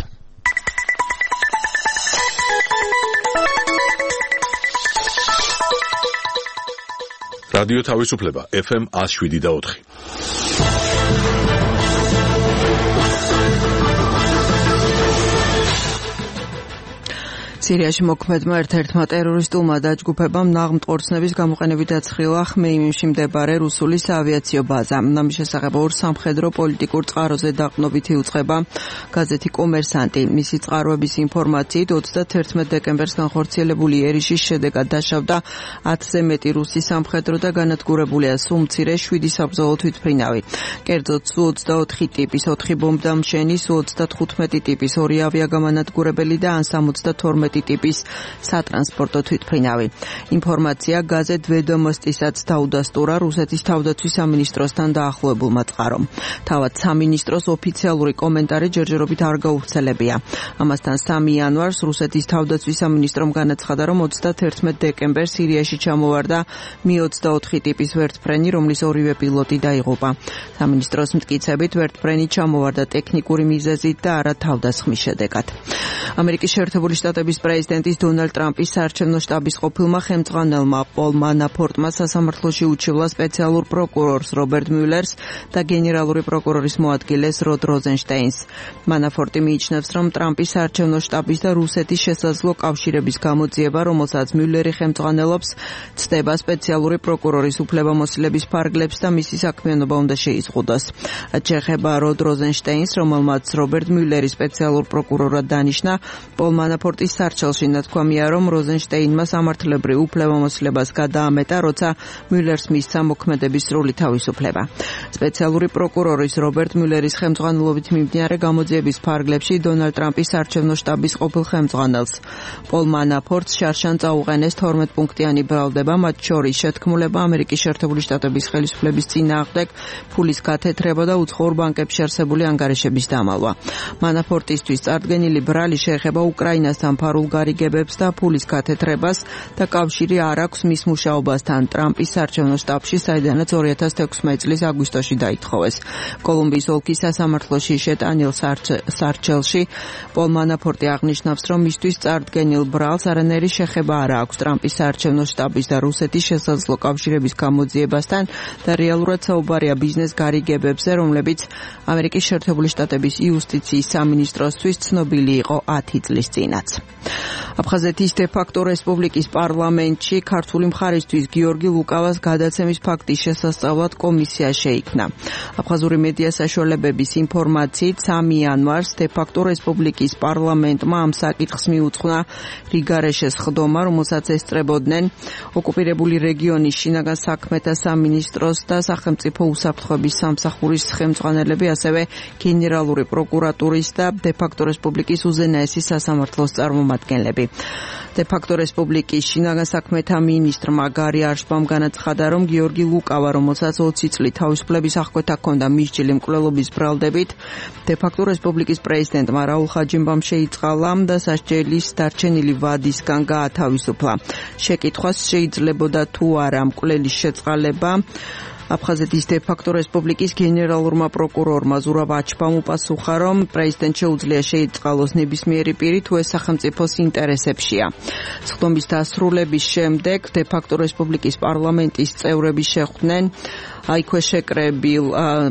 რადიო თავისუფლება FM 107.4. სირიაში მოქმედმა ერთ-ერთმა ტერორისტულმა დაჯგუფებამ ნაღმტყორცნების გამოყენებით დაცხილა ხმეიმიმში მდებარე რუსული საავიაციო ბაზა. ამის შესახებ ორ სამხედრო პოლიტიკურ წყაროზე დაყრდნობითი უწყება გაზეთი კომერსანტი. მისი წყაროების ინფორმაციით 31 დეკემბერს განხორციელებული ერიშის შედეგად დაშავდა 10-ზე მეტი რუსი სამხედრო და განადგურებულია სულ მცირე 7 საბრძოლო თვითმფრინავი. კერძოდ სუ 24 ტიპის 4 ბომბდამშენი, სუ 35 ტიპის 2 ავიაგამანადგურებელი და ან 72 ტიპის სატრანსპორტო თვითმფრინავი. ინფორმაცია გაზეთ ვედომოსტისაც დაუდასტურა რუსეთის თავდაცვის სამინისტროსთან დაახლოებულმა წყარომ. თავად სამინისტროს ოფიციალური კომენტარი ჯერჯერობით არ გავრცელებია. ამასთან 3 იანვარს რუსეთის თავდაცვის სამინისტრომ განაცხადა, რომ 31 დეკემბერს სირიაში ჩამოვარდა Mi-24 ტიპის ვერტმფრენი, რომლის ორივე პილოტი დაიღუპა. სამინისტროს მტკიცებით ვერტმფრენი ჩამოვარდა ტექნიკური მიზეზით და არა თავდასხმის შედეგად. ამერიკის შეერთებული შტატების პრეზიდენტის დონალდ ტრამპის საარჩევნო შტაბის ყოფილმა ხელმძღვანელმა პოლ მანაფორტმა სასამართლოში უჩივლა სპეციალურ პროკურორს რობერტ მიულერს და გენერალური პროკურორის მოადგილეს როდ როზენშტეინს. მანაფორტი მიიჩნევს, რომ ტრამპის საარჩევნო შტაბის და რუსეთის შესაძლო კავშირების გამოძიება, რომელსაც მიულერი ხელმძღვანელობს, ცდება სპეციალური პროკურორის უფლებამოსილების ფარგლებს და მისი საქმიანობა უნდა შეიზღუდოს. შეეხება როდ როზენშტეინს, რომელმაც რობერტ მიულერი სპეციალურ პროკურორად დანიშნა, პოლ მანაფორტის სარჩელში ნათქვამია, რომ როზენშტეინმა სამართლებრივ უფლებამოსილებას გადაამეტა, როცა მიულერს მისცა მოქმედების სრული თავისუფლება. სპეციალური პროკურორის რობერტ მიულერის ხელმძღვანელობით მიმდინარე გამოძიების ფარგლებში დონალდ ტრამპის საარჩევნო შტაბის ყოფილ ხელმძღვანელს პოლ მანაფორტს შარშან წაუყენეს 12 პუნქტიანი ბრალდება, მათ შორის შეთქმულება ამერიკის შეერთებული შტატების ხელისუფლების წინააღმდეგ, ფულის გათეთრება და უცხოურ ბანკებში არსებული ანგარიშების დამალვა. მანაფორტისთვის წარდგენილი ბრალი შეეხება უკრაინასთან ფარულ გარიგებებს და ფულის გათეთრებას და კავშირი არ აქვს მის მუშაობასთან ტრამპის საარჩევნო შტაბში, საიდანაც 2016 წლის აგვისტოში დაითხოვეს. კოლუმბიის ოლქის სასამართლოში შეტანილ სარჩელში პოლ მანაფორტი აღნიშნავს, რომ მისთვის წარდგენილ ბრალს არანაირი შეხება არ აქვს ტრამპის საარჩევნო შტაბის და რუსეთის შესაძლო კავშირების გამოძიებასთან და რეალურად საუბარია ბიზნეს გარიგებებზე, რომლებიც ამერიკის შეერთებული შტატების იუსტიციის სამინისტროსთვის ცნობილი იყო 10 წლის წინაც. აფხაზეთის დე-ფაქტო რესპუბლიკის პარლამენტში ქართული მხარისთვის გიორგი ლუკავას გადაცემის ფაქტის შესასწავლად კომისია შეიქმნა. აფხაზური მედია საშუალებების ინფორმაციით 3 იანვარს დე-ფაქტო რესპუბლიკის პარლამენტმა ამ საკითხს მიუძღვნა რიგარეშეს ხდომა, რომელსაც ესწრებოდნენ ოკუპირებული რეგიონის შინაგან საქმეთა სამინისტროს და სახელმწიფო უსაფრთხოების სამსახურის ხელმძღვანელები, ასევე გენერალური პროკურატურის და დე-ფაქტო რესპუბლიკის უზენაესი სასამართლოს წარმომადგენლები. დე-ფაქტო რესპუბლიკის შინაგან საქმეთა მინისტრმა გარი არშბამ განაცხადა, რომ გიორგი ლუკავა, რომელსაც 20 წლით თავისუფლების აღკვეთა ჰქონდა მისჯილი მკვლელობის ბრალდებით, დე-ფაქტო რესპუბლიკის პრეზიდენტმა რაულ ხაჯიმბამ შეიწყალა და სასჯელის დარჩენილი ვადისგან გაათავისუფლა. შეკითხვას შეიძლებოდა თუ არა მკვლელის შეწყალება აფხაზეთის დე-ფაქტო რესპუბლიკის გენერალურმა პროკურორმა ზურაბ აჩბამ უპასუხა, რომ პრეზიდენტ შეუძლია შეიწყალოს ნებისმიერი პირი, თუ ეს სახელმწიფოს ინტერესებშია. სხდომის დასრულების შემდეგ დე-ფაქტო რესპუბლიკის პარლამენტის წევრები შეხვდნენ აიქვე შეკრებილ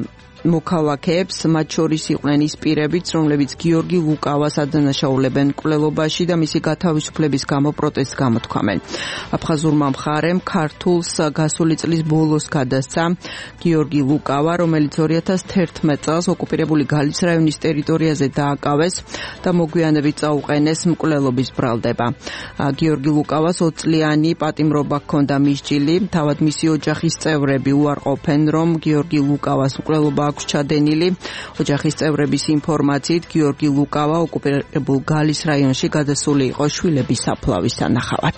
მოქალაქეებს, მათ შორის იყვნენ ის პირებიც, რომლებიც გიორგი ლუკავას ადანაშაულებენ მკვლელობაში და მისი გათავისუფლების გამო პროტესტს გამოთქვამენ. აფხაზურმა მხარემ ქართულს გასული წლის ბოლოს გადასცა გიორგი ლუკავა, რომელიც 2011 წელს ოკუპირებული გალის რაიონის ტერიტორიაზე დააკავეს და მოგვიანებით წაუყენეს მკვლელობის ბრალდება. გიორგი ლუკავას 20 წლიანი პატიმრობა ჰქონდა მისჯილი, თავად მისი ოჯახის წევრები უარყოფენ, რომ გიორგი ლუკავას მკვლელობა აქვს ჩადენილი. ოჯახის წევრების ინფორმაციით გიორგი ლუკავა ოკუპირებულ გალის რაიონში გადასული იყო შვილების საფლავის სანახავად.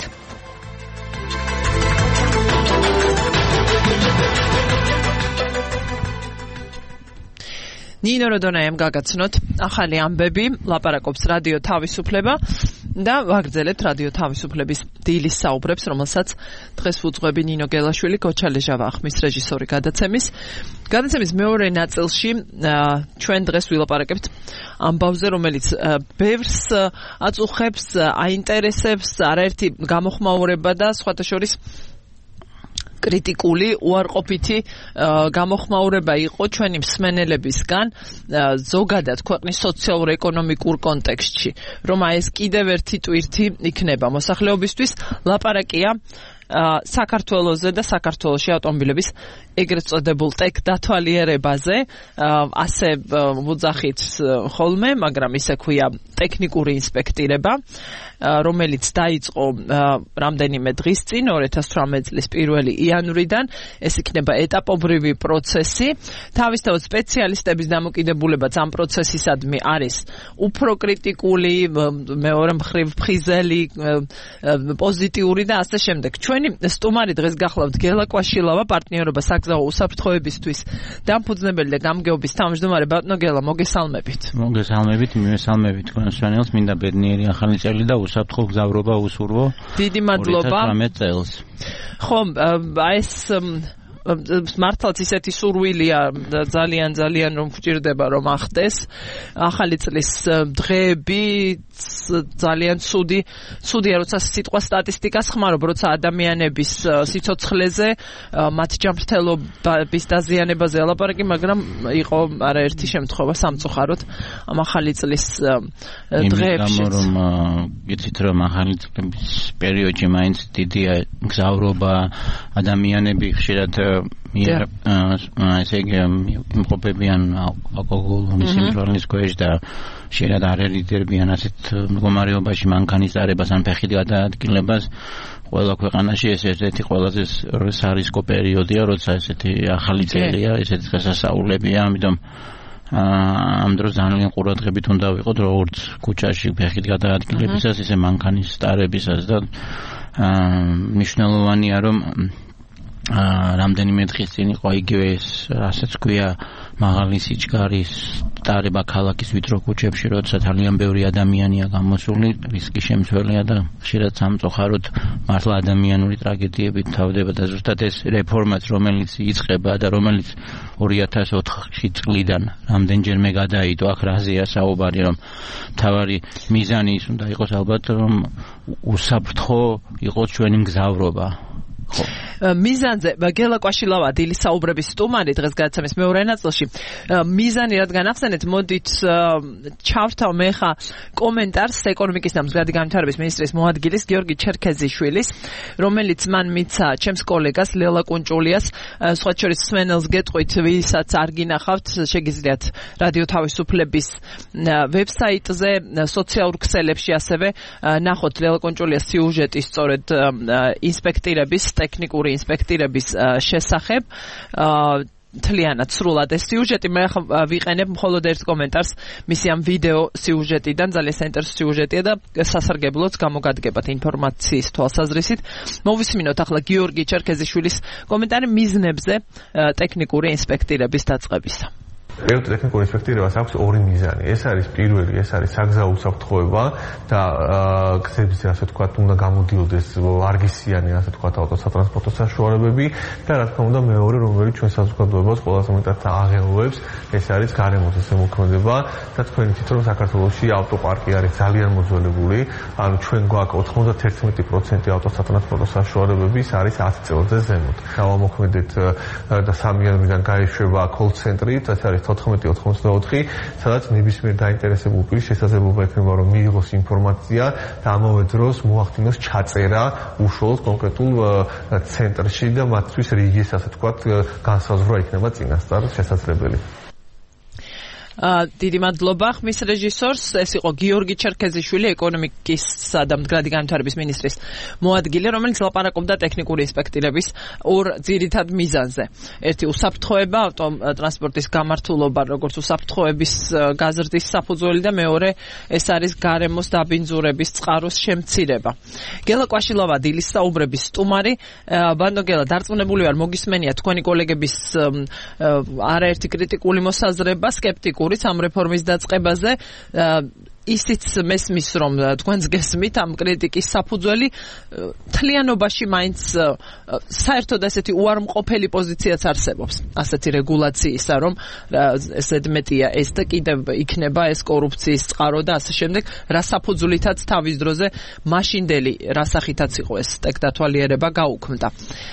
ნინო როდონაიამ გაგაცნოთ ახალი ამბები, ლაპარაკობს რადიო თავისუფლება და ვაგრძელებთ რადიო თავისუფლების დილის საუბრებს, რომელსაც დღეს ვუძღვები ნინო გელაშვილი, გოჩა ლეჟავა ხმის რეჟისორი გადაცემის მეორე ნაწილში ჩვენ დღეს ვილაპარაკებთ ამბავზე, რომელიც ბევრს აწუხებს, აინტერესებს, არაერთი გამოხმაურება და სხვათა შორის კრიტიკული უარყოფითი გამოხმაურება იყო ჩვენი მსმენელებისგან ზოგადად ქვეყნის სოციალურ-ეკონომიკურ კონტექსტში, რომ ეს კიდევ ერთი ტვირთი იქნება მოსახლეობისთვის. ლაპარაკია საქართველოზე და საქართველოში ავტომობილების ეგრეთ წოდებულ ტექ დათვალიერებაზე, ასე ვუძახით ხოლმე, მაგრამ ისე ქვია ტექნიკური ინსპექტირება, რომელიც დაიწყო რამდენიმე დღის წინ, 2018 წლის 1 იანვრიდან. ეს იქნება ეტაპობრივი პროცესი. თავისთავად სპეციალისტების დამოკიდებულებაც ამ პროცესისადმი არის უფრო კრიტიკული, მეორე მხრივ ფხიზელი, პოზიტიური და ასე შემდეგ. ჩვენი სტუმარი დღეს გახლავთ გელა კვაშილავა, პარტნიორობა საგზაო უსაფრთხოებისთვის დამფუძნებელი და გამგეობის თავმჯდომარე. ბატონო გელა, მოგესალმებით. მოგესალმებით, მივესალმებით თქვენს ჩანელს, მინდა ბედნიერი ახალი წელი და უსაფრთხო გზავრობა უსურვო. დიდი მადლობა. 2018 წელს. ხო, ეს მართლაც ისეთი სურვილია ძალიან რომ გვჭირდება რომ ახდეს ახალი წლის დღეები ძალიან ცუდია როცა სიტყვა სტატისტიკას ხმარობ, როცა ადამიანების სიცოცხლეზე, მათ ჯანმრთელობის დაზიანებაზე ელაპარაკი, მაგრამ იყო არაერთი შემთხვევა სამწუხაროდ ამ ახალი წლის დღეებში. რომ იცით რომ ახალი წლის პერიოდში მაინც დიდია გზავრობა, ადამიანები ხშირად ესე იგი იმყოფებიან ალკოჰოლის სიმწვარის ქვეშ და შეიძლება არ ერიდებიან ასეთ მდგომარეობაში მანქანის დარებას ან ფეხით გადაადგილებას. ყველა ქვეყანაში ეს ერთ-ერთი ყველაზე სარისკო პერიოდია, როცა ესეთი ახალი წელია, ესეთი დღესასწაულებია, ამიტომ ამ დროს ძალიან ყურადღებით უნდა ვიყოთ როგორც ქუჩაში ფეხით გადაადგილებისას, ისე მანქანის დარებისას და მნიშვნელოვანია რომ რამდენიმე დღის წინ იყო იგივე რასაც ქვია მაღალი სიჩქარის დარება ქალაქის ვიწრო ქუჩებში, როცა ძალიან ბევრი ადამიანია გამოსული, რისკი შემცველია და ხშირად სამწუხაროდ მართლა ადამიანური ტრაგედიებით თავდება და ზუსტად ეს რეფორმაც, რომელიც იწყება და რომელიც 2004 წლიდან რამდენჯერმე გადაიდო, აქ რაზეა საუბარი, რომ მთავარი მიზანი ის უნდა იყოს ალბათ, რომ უსაფრთხო იყოს ჩვენი მგზავრობა. მიზანზე გელა კვაშილავადილის საუბრების სტუმარი დღეს გადაცემის მეორე ნაწილში. მიზანი რადგან ახსენეთ, მოდით ჩავთავ მე ხა კომენტარს ეკონომიკის და მზრადი განვითარების მინისტრის მოადგილის გიორგი ჩერქეზიშვილის, რომელიც მან მიცა ჩემს კოლეგას ლელა კუნჭულიას, სხვა შორის სვენელს გეტყვით, ვისაც არ გინახავთ, შეგიძლიათ რადიო თავისუფლების ვებსაიტზე, სოციალურ ქსელებში ასევე ნახოთ ლელა კუნჭულიას სიუჟეტი სწორედ ინსპექტირების ტექნიკური ინსპექტირების შესახებ თლიანად სრულად ეს სიუჟეტი მე ვიყენებ მხოლოდ ერთ კომენტარს მისი ამ ვიდეო სიუჟეტიდან ძალიან საინტერესო სიუჟეტია და სასარგებლოც გამოგადგებათ ინფორმაციის თვალსაზრისით მოვისმინოთ ახლა გიორგი ჩერქეზიშვილის კომენტარი მიზნებზე ტექნიკური ინსპექტირების დაწყებისა ერთ ტექნიკურ ინსპექტირებას აქვს ორი მიზანი. ეს არის პირველი, ეს არის საგზაო უსაფრთხოება და გზებზე ასე ვთქვათ, უნდა გამოდიოდეს ვარგისიანი ასე ვთქვათ ავტოსატრანსპორტო საშუალებები და რა თქმა უნდა მეორე, რომელიც ჩვენ საზოგადოებას ყველაზე მეტად აღელვებს, ეს არის გარემოზე ზემოქმედება და თქვენ იცით რომ საქართველოში ავტოპარკი არის ძალიან მოძველებული, ანუ ჩვენ გვაქვს 91% ავტოსატრანსპორტო საშუალებების არის 10 წელზე ზემოთ. დავამოქმედეთ და 3 იანვრიდან გაეშვება call ცენტრი, ეს არის 14-84, სადაც ნებისმიერ დაინტერესებულ პირს შესაძლებლობა ექნება რომ მიიღოს ინფორმაცია და ამავე დროს მოახდინოს ჩაწერა უშუალოდ კონკრეტულ ცენტრში და მათთვის რიგის ასე ვთქვათ განსაზღვრა იქნება წინასწარ შესაძლებელი. დიდი მადლობა ხმის რეჟისორს ეს იყო გიორგი ჩერქეზიშვილი ეკონომიკისა და მდგრადი განვითარების მინისტრის მოადგილე რომელიც ლაპარაკობდა ტექნიკური ინსპექტირების ორ ძირითად მიზანზე ერთი უსაფრთხოება ავტოტრანსპორტის გამართულობა როგორც უსაფრთხოების გაზრდის საფუძველი და მეორე ეს არის გარემოს დაბინძურების წყაროს შემცირება გელა კვაშილავადილის საუბრების სტუმარი ბანდო გელა დარწმუნებული ვარ მოგისმენია თქვენი კოლეგების არაერთი კრიტიკული მოსაზრება სკეპტიკური ამ რეფორმის დაწყებაზე ისიც მესმის რომ თქვენს გესმით ამ კრიტიკის საფუძველი თლიანობაში მაინც საერთოდ ესეთი უარმყოფელი პოზიციაც არსებობს ასეთი რეგულაციისა რომ ზედმეტია ეს და კიდევ იქნება ეს კორუფციის წყარო და ასე შემდეგ რა საფუძვლითაც თავის დროზე მაშინდელი რასახითაც იყო ეს ტექდათვალიერება გაუქმდა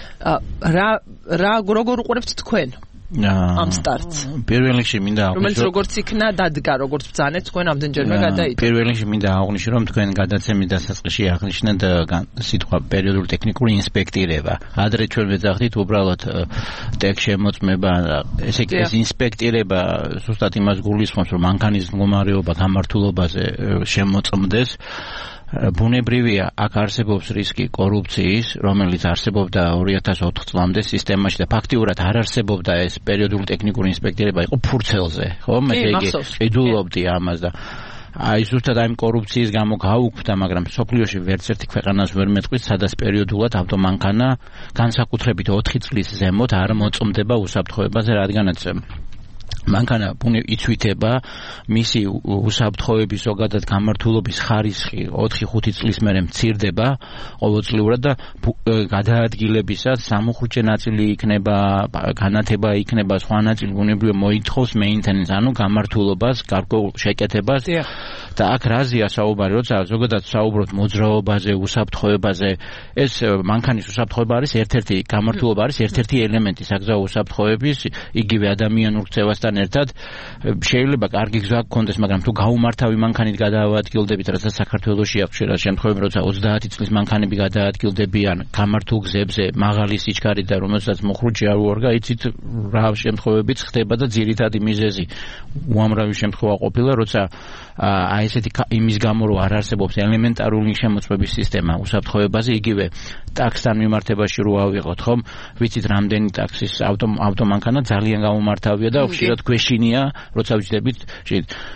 როგორ უყურებთ თქვენ ამ სტარტს. პირველ რიგში მინდა რომელიც როგორც იქნა დადგა, როგორც ბრძანეთ, თქვენ ამდენჯერმე გადაიდო. პირველ რიგში მინდა აღვნიშნო, რომ თქვენ გადაცემის დასაწყისში აღნიშნეთ სიტყვა პერიოდული ტექნიკური ინსპექტირება. ადრე ჩვენ ვეძახდით უბრალოდ ტექ შემოწმება, ესე იგი ეს ინსპექტირება ზუსტად იმას გულისხმობს, რომ მანქანის მდგომარეობა გამართულობაზე შემოწმდეს. ბუნებრივია აქ არსებობს რისკი კორუფციის, რომელიც არსებობდა 2004 წლამდე სისტემაში და ფაქტიურად არ არსებობდა ეს პერიოდული ტექნიკური ინსპექტირება იყო ფურცელზე, ხო? მე ედულობდი ამას და აი ზუსტად ამ კორუფციის გამო გაუქმდა, მაგრამ სოფლიოში ვერც ერთი ქვეყანას ვერ მეტყვით, სადაც პერიოდულად ავტომანქანა განსაკუთრებით 4 წლის ზემოთ არ მოწმდება უსაფრთხოებაზე, რადგანაც მანქანა იცვითება მისი უსაფრთხოების ზოგადად გამართულობის ხარისხი 4-5 წლის მერე მცირდება ყოველწლიურად და გადაადგილებისას სამუხრუჭე ნაწილი იქნება, განათება იქნება, სხვა ნაწილი ბუნებრივია მოითხოვს მეინტენენს, ანუ გამართულობას, გარკვეულ შეკეთებას და აქ რაზეა საუბარი, როცა ზოგადად საუბრობთ მოძრაობაზე, უსაფრთხოებაზე, ეს მანქანის უსაფრთხოება არის ერთ-ერთი გამართულობა არის ერთ-ერთი ელემენტი საგზაო უსაფრთხოების, იგივე ადამიანურ ქცევასთან ერთად შეიძლება კარგი გზა გქონდეს, მაგრამ თუ გაუმართავი მანქანით გადაადგილდებით, რასაც საქართველოში აქვს შეიძლება შემთხვევები, როცა 30 წლის მანქანები გადაადგილდებიან გამართულ გზებზე, მაღალი სიჩქარით და რომელსაც მოხრუჭი არ უარგა, იცით რა შემთხვევებიც ხდება და ძირითადი მიზეზი უამრავი შემთხვევა ყოფილა, როცა აი ესეთი იმის გამო რომ არ არსებობს ელემენტარული შემოწმების სისტემა უსაფრთხოებაზე, იგივე ტაქსთან მიმართებაში რო ავიღოთ, ხომ? ვიცით რამდენი ტაქსის ავტომანქანა ძალიან გამომართავია და ხშირად გვეშინია, როცა ვჯდებით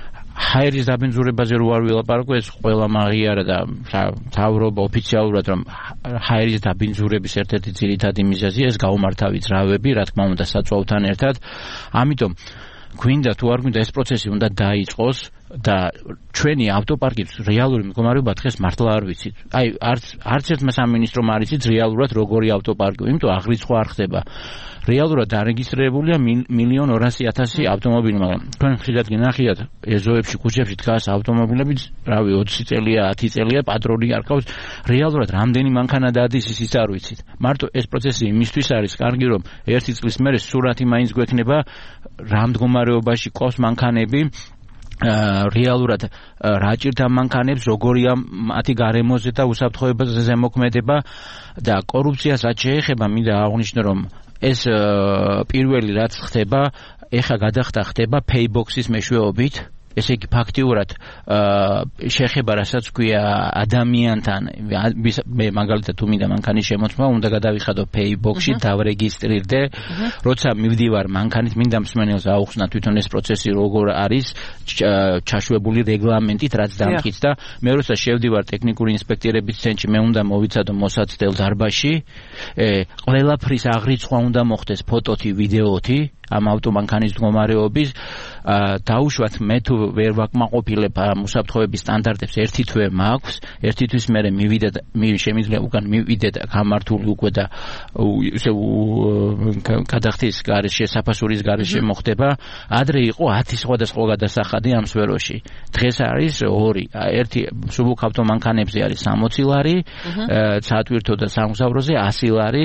ჰაერის დაბინძურებაზე რო არ ვილაპარაკო, ეს ყველა მაღიარა და თავრობა ოფიციალურად რომ ჰაერის დაბინძურების ერთ-ერთი ძირითადი მიზეზია ეს გაუმართავი ძრავები, რა თქმა უნდა, საწვავთან ერთად. ამიტომ გვინდა თუ არ გვინდა ეს პროცესი უნდა დაიწყოს და ჩვენი ავტოპარკის რეალური მდგომარეობა დღეს მართლა არ ვიცით. აი არც ერთმა სამინისტრომ არ იცით რეალურად როგორი ავტოპარკი, იმიტომ აღრიცხვა არ ხდება. რეალურად დარეგისტრირებულია 1,200,000 ავტომობილი, მაგრამ თქვენ ხშირად გინახიათ ეზოებში, ქუჩებში დგას ავტომობილები, რავი 20 წელია, 10 წელია, პატრონი არ ყავს. რეალურად რამდენი მანქანა დადის ისიც არ ვიცით. მარტო ეს პროცესი იმისთვის არის კარგი, რომ ერთი წლის მერე სურათი მაინც გვექნება რა მდგომარეობაში ყავს მანქანები. რეალურად რა ჭირდა მანქანებს, როგორია მათი გარემოზე და უსაფრთხოებაზე ზემოქმედება და კორუფციას რაც შეეხება, მინდა აღვნიშნო, რომ ეს პირველი რაც ხდება, ეხა გადახდა ხდება Paybox-ის მეშვეობით. ესე იგი ფაქტიურად შეხება რასაც ქვია ადამიანთან, მე მაგალითად თუ მინდა მანქანის შემოწმება, უნდა გადავიხადო Paybox-ში, დავრეგისტრირდე, როცა მივდივარ მანქანით, მინდა მსმენელს აუხსნა თვითონ ეს პროცესი როგორ არის ჩაშვებული რეგლამენტით, რაც დამტკიც და მე როცა შევდივარ ტექნიკური ინსპექტორების ცენტრში, მე უნდა მოვიცადო მოსაცდელ დარბაზში, ყველაფრის აღრიცხვა უნდა მოხდეს ფოტოთი, ვიდეოთი ამ ავტომანქანის მდგომარეობის, დაუშვათ მე თუ ვერ ვაკმაყოფილებ უსაფრთხოების სტანდარტებს, ერთი თვე მაქვს, ერთი თვის მერე შემიძლია უკან მივიდე და გამართული უკვე და ისე გადახდის გარეშე, საფასურის გარეშე მოხდება. ადრე იყო 10 სხვადასხვა გადასახადი ამ სფეროში. დღეს არის 2. ერთი მსუბუქ ავტომანქანებზე არის 60 ლარი, საათვირთო და სამგზავროზე 100 ლარი.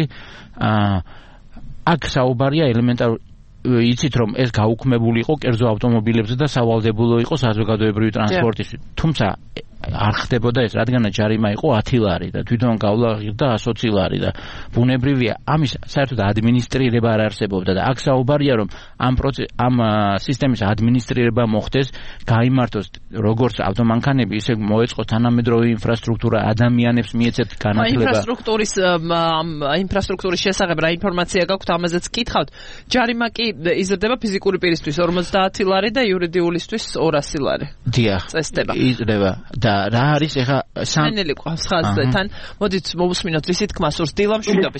აქ საუბარია ელემენტარული იცით რომ ეს გაუქმებული იყო კერძო ავტომობილებზე და სავალდებულო იყო საზოგადოებრივი ტრანსპორტის. თუმცა არ ხდებოდა ეს, რადგანაც ჯარიმა იყო 10 ლარი და თვითონ გავლა ღირდა 120 ლარი და ბუნებრივია ამის საერთოდ ადმინისტრირება არ არსებობდა და აქ საუბარია რომ ამ სისტემის ადმინისტრირება მოხდეს, გაიმართოს როგორც ავტომანქანები, ისე მოეწყოს თანამედროვე ინფრასტრუქტურა, ადამიანებს მიეცეთ განათლება. ინფრასტრუქტურის შესახებ რა ინფორმაცია გაქვთ, ამაზეც გკითხავთ. ჯარიმა კი იზრდება ფიზიკური პირისთვის 50 ლარი და იურიდიულისთვის 200 ლარი. დიახ, წესდება. იზრდება და რა არის ეხა სანელი ყავს ხაზთან. მოდით მოვუსმინოთ ისი თქმა სურს დილამ შვიდობის.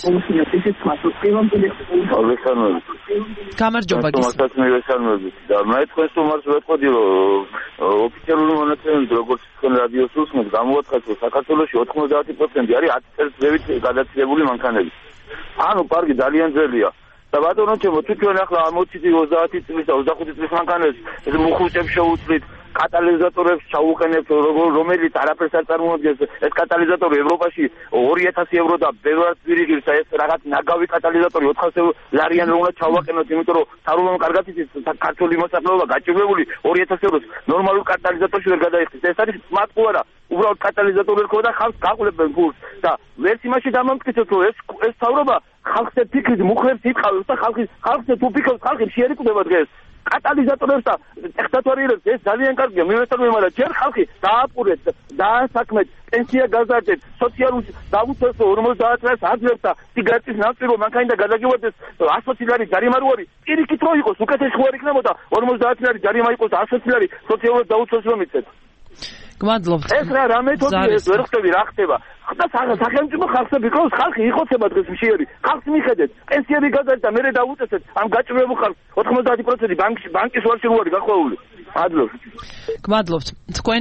გამარჯობა გისმენთ. და მე თქვენს უმარს ვეთყოდი რომ ოფიციალური მონაცემებით როგორც თქვენ რადიოს უსმენთ, გამოაცხადეთ რომ საქართველოში 90% არის 10 წელს ზევით გადაცილებული მანქანები. ანუ პარკი ძალიან ძველია. და ბატონო ჩემო, თვითონ ახლა 20 წლის და 25 წლის მანქანებს ეს მუხლუჭებს შეუცვლით, კატალიზატორებს ჩაუყენებთ, რომელიც არაფერს არ წარმოადგენს. ეს კატალიზატორი ევროპაში 2000 евро და ბევრად ძირიღირს, ეს რაღაც ნაგავი კატალიზატორი 400 ლარიანი უნდა ჩავაყენოთ, იმიტომ რომ თარულობამ კარგად იცით, ქართული მოსახლეობა გაჭირვებული 2000 ევროს ნორმალურ კატალიზატორში ვერ გადაიხდის. ეს არის მარტო არა, უბრალოდ კატალიზატორი ერქვა და ხალხს გაყულებენ ფულს და ვერც იმაში დამამტკიცოთ, რომ ეს თავრობა ხალხზე ფიქრით მუხლებს იტყავებს და ხალხზე თუ ფიქრობს, ხალხი შეერკვდება დღეს. კატალიზატორებს და ტექნატორიერებს ეს ძალიან კარგია, მივესალმე, მაგრამ ჯერ ხალხი დააპყურეთ, დაასაქმეთ, პენსია გაზარდეთ, სოციალურ დაუცვეს 50 წელს აძლევს და სიგარეტის ნავწირო მანქანიდან გადაგივადეს 120 ლარი ჯარიმა რო არის, პირიქით რო იყოს, უკეთესი ხო არ იქნებოდა 50 ლარი ჯარიმა იყოს და 120 ლარი სოციალურად დაუცვეს რომ იცეთ. გმადლობთ. ეს რა მეთოდია, ეს ვერ ხტები რა ხდება. და სახელმწიფო ხალხზე ფიქრობს, ხალხი იხოცება დღეს მშიერი. ხალხს მიხედეთ, პენსიები გადაჭდა, მერე დაუწესეთ ამ გაჭირვებულ ხალხს 90% ბანკის ვარში რო არის გახვეული. გმადლობთ. თქვენ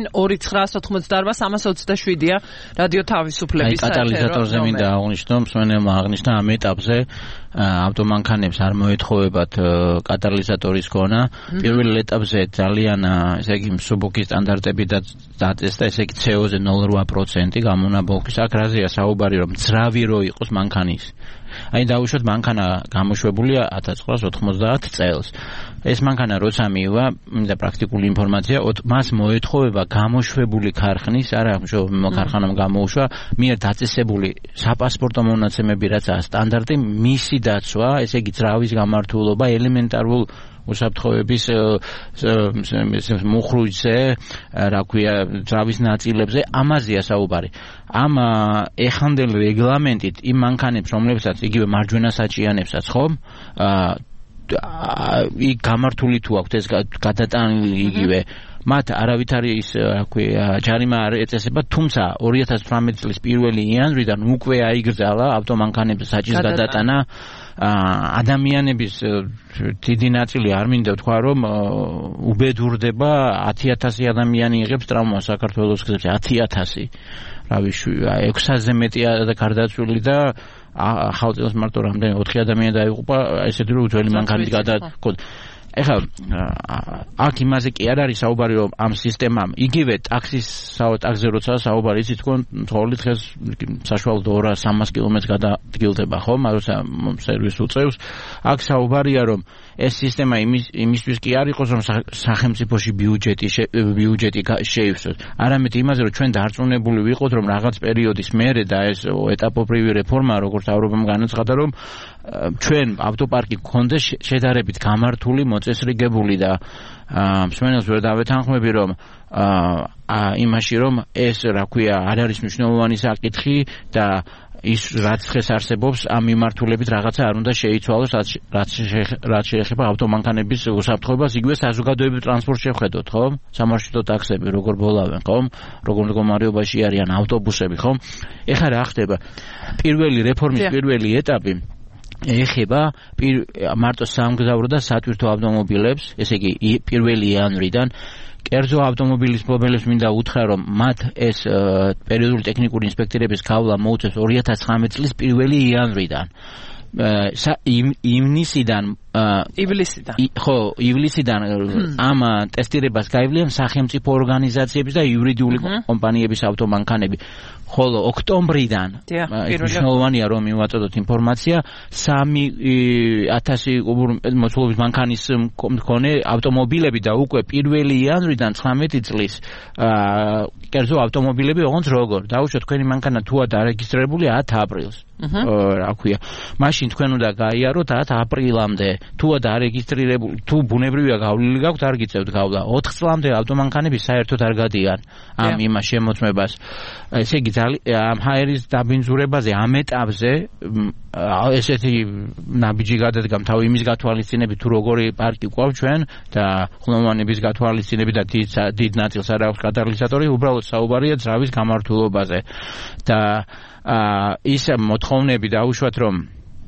29988-327-ია რადიო თავისუფლების საერთო კატალიზატორზე მინდა აღვნიშნო, მსმენელმა აღნიშნა ამ ეტაპზე ავტომანქანებს არ მოეთხოვებათ კატალიზატორის ქონა. პირველ ეტაპზე ძალიან ესე იგი მსუბუქი სტანდარტები დაწესდა, ესე იგი CO-ზე 0.8% გამონაბოლქვის. აქ რაზეა საუბარი, რომ ძრავი რო იყოს მანქანის. აი დაუშვათ მანქანა გამოშვებულია 1990 წელს. ეს მანქანა როცა მივა, მინდა პრაქტიკული ინფორმაცია, მას მოეთხოვება გამოშვებული ქარხნის, არა ქარხანამ გამოუშვა, მიერ დაწესებული საფასპორტო მონაცემები, რაცაა სტანდარტი, მისი დაცვა, ესე იგი ძრავის გამართულობა, ელემენტარულ უსაფრთხოების მუხლუჭზე, რა ქვია, ძრავის ნაწილებზე, ამაზეა საუბარი. ამ ეხანდელ რეგლამენტით იმ მანქანებს, რომლებსაც იგივე მარჯვენა საჭიანებსაც ხომ, იქ გამართული თუ აქვთ ეს გადატანილი იგივე მათ არავითარი ის ჯარიმა არ ეწესება, თუმცა 2018 წლის 1 იანვრიდან უკვე აიგრძალა ავტომანქანების საჭის გადატანა. ადამიანების დიდი ნაწილი არ მინდა ვთქვა, რომ უბედურდება 10,000 ადამიანი იღებს ტრაუმას საქართველოს გზებზე 10,000. რავი 600-ზე მეტია გარდაცვლილი და ახალწელს მარტო რამდენი 4 ადამიანი დაიღუპა, ესეთი რომ ძველი მანქანით გადაგკონა. ეხლა აქ იმაზე კი არ არის საუბარი, რომ ამ სისტემამ იგივე ტაქსზე როცა საუბარი იცით თქვენ თოვლით დღეს საშუალოდ 200-300 კილომეტრს გადადგილდება, ხო? როცა სერვისს უწევს, აქ საუბარია, რომ ეს სისტემა იმისთვის კი არ იყოს, რომ სახელმწიფოში ბიუჯეტი შეივსოს. არამედ იმაზე, რომ ჩვენ დარწმუნებული ვიყოთ, რომ რაღაც პერიოდის მერე და ეს ეტაპობრივი რეფორმა, როგორც ევროპამ განაცხადა, რომ ჩვენ ავტოპარკი გქონდეს შედარებით გამართული, მოწესრიგებული და მსმენელს ვერ დავეთანხმები, რომ იმაში, რომ ეს რა ქვია, არ არის მნიშვნელოვანი საკითხი და ის რაც დღეს არსებობს, ამ მიმართულებით რაღაცა არ უნდა შეიცვალოს, რაც შეეხება ავტომანქანების უსაფრთხოებას, იგივე საზოგადოებრივ ტრანსპორტს შევხედოთ, ხო? სამარშრუტო ტაქსები როგორ ბოლავენ, ხო? როგორ მდგომარეობაში არიან ავტობუსები, ხო? ეხლა რა ხდება? პირველი რეფორმის პირველი ეტაპი ეხება მარტო სამგზავრო და სატვირთო ავტომობილებს, ესე იგი 1 იანვრიდან კერძო ავტომობილის მფლობელებს მინდა უთხრა, რომ მათ ეს პერიოდული ტექნიკური ინსპექტორების გავლა მოუწევს 2019 წლის 1 იანვრიდან. ივლისიდან ამ ტესტირებას გაივლიან სახელმწიფო ორგანიზაციების და იურიდიული კომპანიების ავტომანქანები. ხოლო ოქტომბრიდან მნიშვნელოვანია რომ მივაწოდოთ ინფორმაცია 3,000 მოცულობის მანქანის მქონე ავტომობილები და უკვე 1 იანვრიდან 19 წლის კერძო ავტომობილები ოღონდ როგორ დაუშვათ თქვენი მანქანა თუ დარეგისტრირებული 10 აპრილს. რა ქვია, მაშინ თქვენ უნდა გაიაროთ 10 აპრილამდე, თუ დარეგისტრირებული, თუ ბუნებრივია გავლილი გაქვთ, არ გიწევთ გავლა. 4 წლამდე ავტომანქანები საერთოდ არ გადიან ამ იმას შემოწმებას. ესე იგი ამ ჰაერის დაბინძურებაზე ამ ეტაპზე ესეთი ნაბიჯი გადადგა თავი იმის გათვალისწინებით, თუ როგორი პარკი გვყავს ჩვენ და ხმოვანების გათვალისწინებით და დიდ ნაწილს არ აქვს კატალიზატორი, უბრალოდ საუბარია ძრავის გამართულობაზე და ის მოთხოვნები დაუშვათ, რომ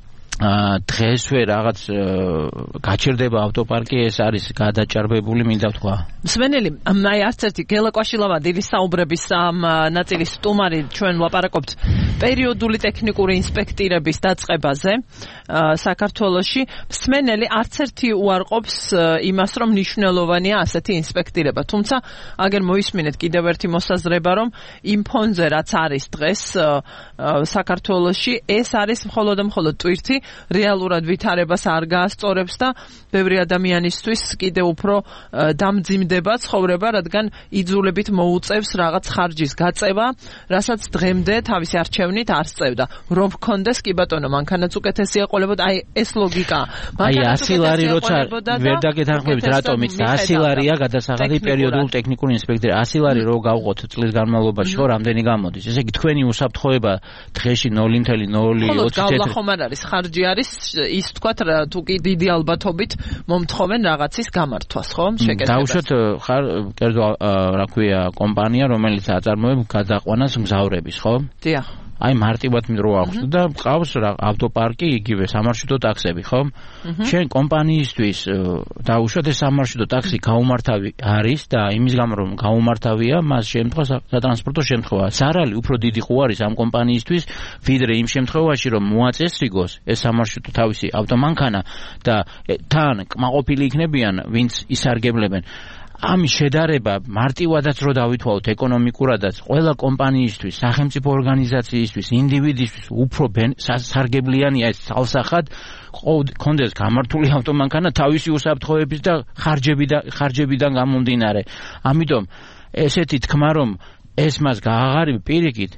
დღესვე რაღაც გაჩერდება ავტოპარკი, ეს არის გადაჭარბებული, მინდა ვთქვა. მსმენელი, აი არც ერთი გელაკვაშილავა დილის საუბრების ამ ნაწილის სტუმარი, ჩვენ ვლაპარაკობთ პერიოდული ტექნიკური ინსპექტირების დაწყებაზე საქართველოში. მსმენელი არც ერთი უარყოფს იმას, რომ მნიშვნელოვანია ასეთი ინსპექტირება. თუმცა აგერ მოისმინეთ კიდევ ერთი მოსაზრება, რომ იმ ფონზე რაც არის დღეს საქართველოში, ეს არის მხოლოდ და მხოლოდ ტვირთი, რეალურად ვითარებას არ გაასწორებს და ბევრი ადამიანისთვის კიდევ უფრო დამძიმდება ცხოვრება, რადგან იძულებით მოუწევს რაღაც ხარჯის გაწევა, რასაც დღემდე თავისი არჩევნით არ სწევდა. რომ გქონდეს, კი ბატონო, მანქანაც უკეთესი ეყოლებოდა, აი ეს ლოგიკა. აი 100 ლარი როცა ვერ დაგეთანხმებით, რატომ იცი 100 ლარია გადასაღადი პერიოდულ ტექნიკური ინსპექტორი. 100 ლარი რო გავყოთ წლის განმავლობაში, ხო, რამდენი გამოდის? ესე იგი თქვენი უსაფრთხოება დღეში 0.020 ხოლო გავლა ხომ არ არის, ხარჯი არის ის თქვათ, თუ კი დიდი ალბათობით მომთხოვენ რაღაცის გამართვას, ხო? შეკეთებას. დაუშვათ ხარ კერძო რა ქვია კომპანია, რომელიც აწარმოებს გადაყვანას მგზავრების, ხო? დიახ. აი მარტივად მინდრო აქვს და ყავს ავტოპარკი, იგივე სამარშრუტო ტაქსები, ხო? შენ კომპანიისთვის დაუშვათ ეს სამარშრუტო ტაქსი გაუმართავი არის და იმის გამო რომ გაუმართავია, მას შემთხვევას სატრანსპორტო შემთხვევა. სარალი უფრო დიდი ხო არის ამ კომპანიისთვის, ვიდრე იმ შემთხვევაში რომ მოაწესრიგოს ეს სამარშრუტო თავისი ავტომანქანა და თან კმაყოფილი იქნებიან, ვინც ისარგებლებენ. ამის შედარება მარტივადაც რო დავითვალოთ ეკონომიკურადაც, ყველა კომპანიისთვის, სახელმწიფო ორგანიზაციისთვის, ინდივიდისთვის უფრო სარგებლიანია ეს ცალსახად კონდეს გამართული ავტომანქანა თავისი უსაფრთხოების და ხარჯებიდან გამომდინარე. ამიტომ ესეთი თქმა, რომ ეს მას გააღარიბ პირიქით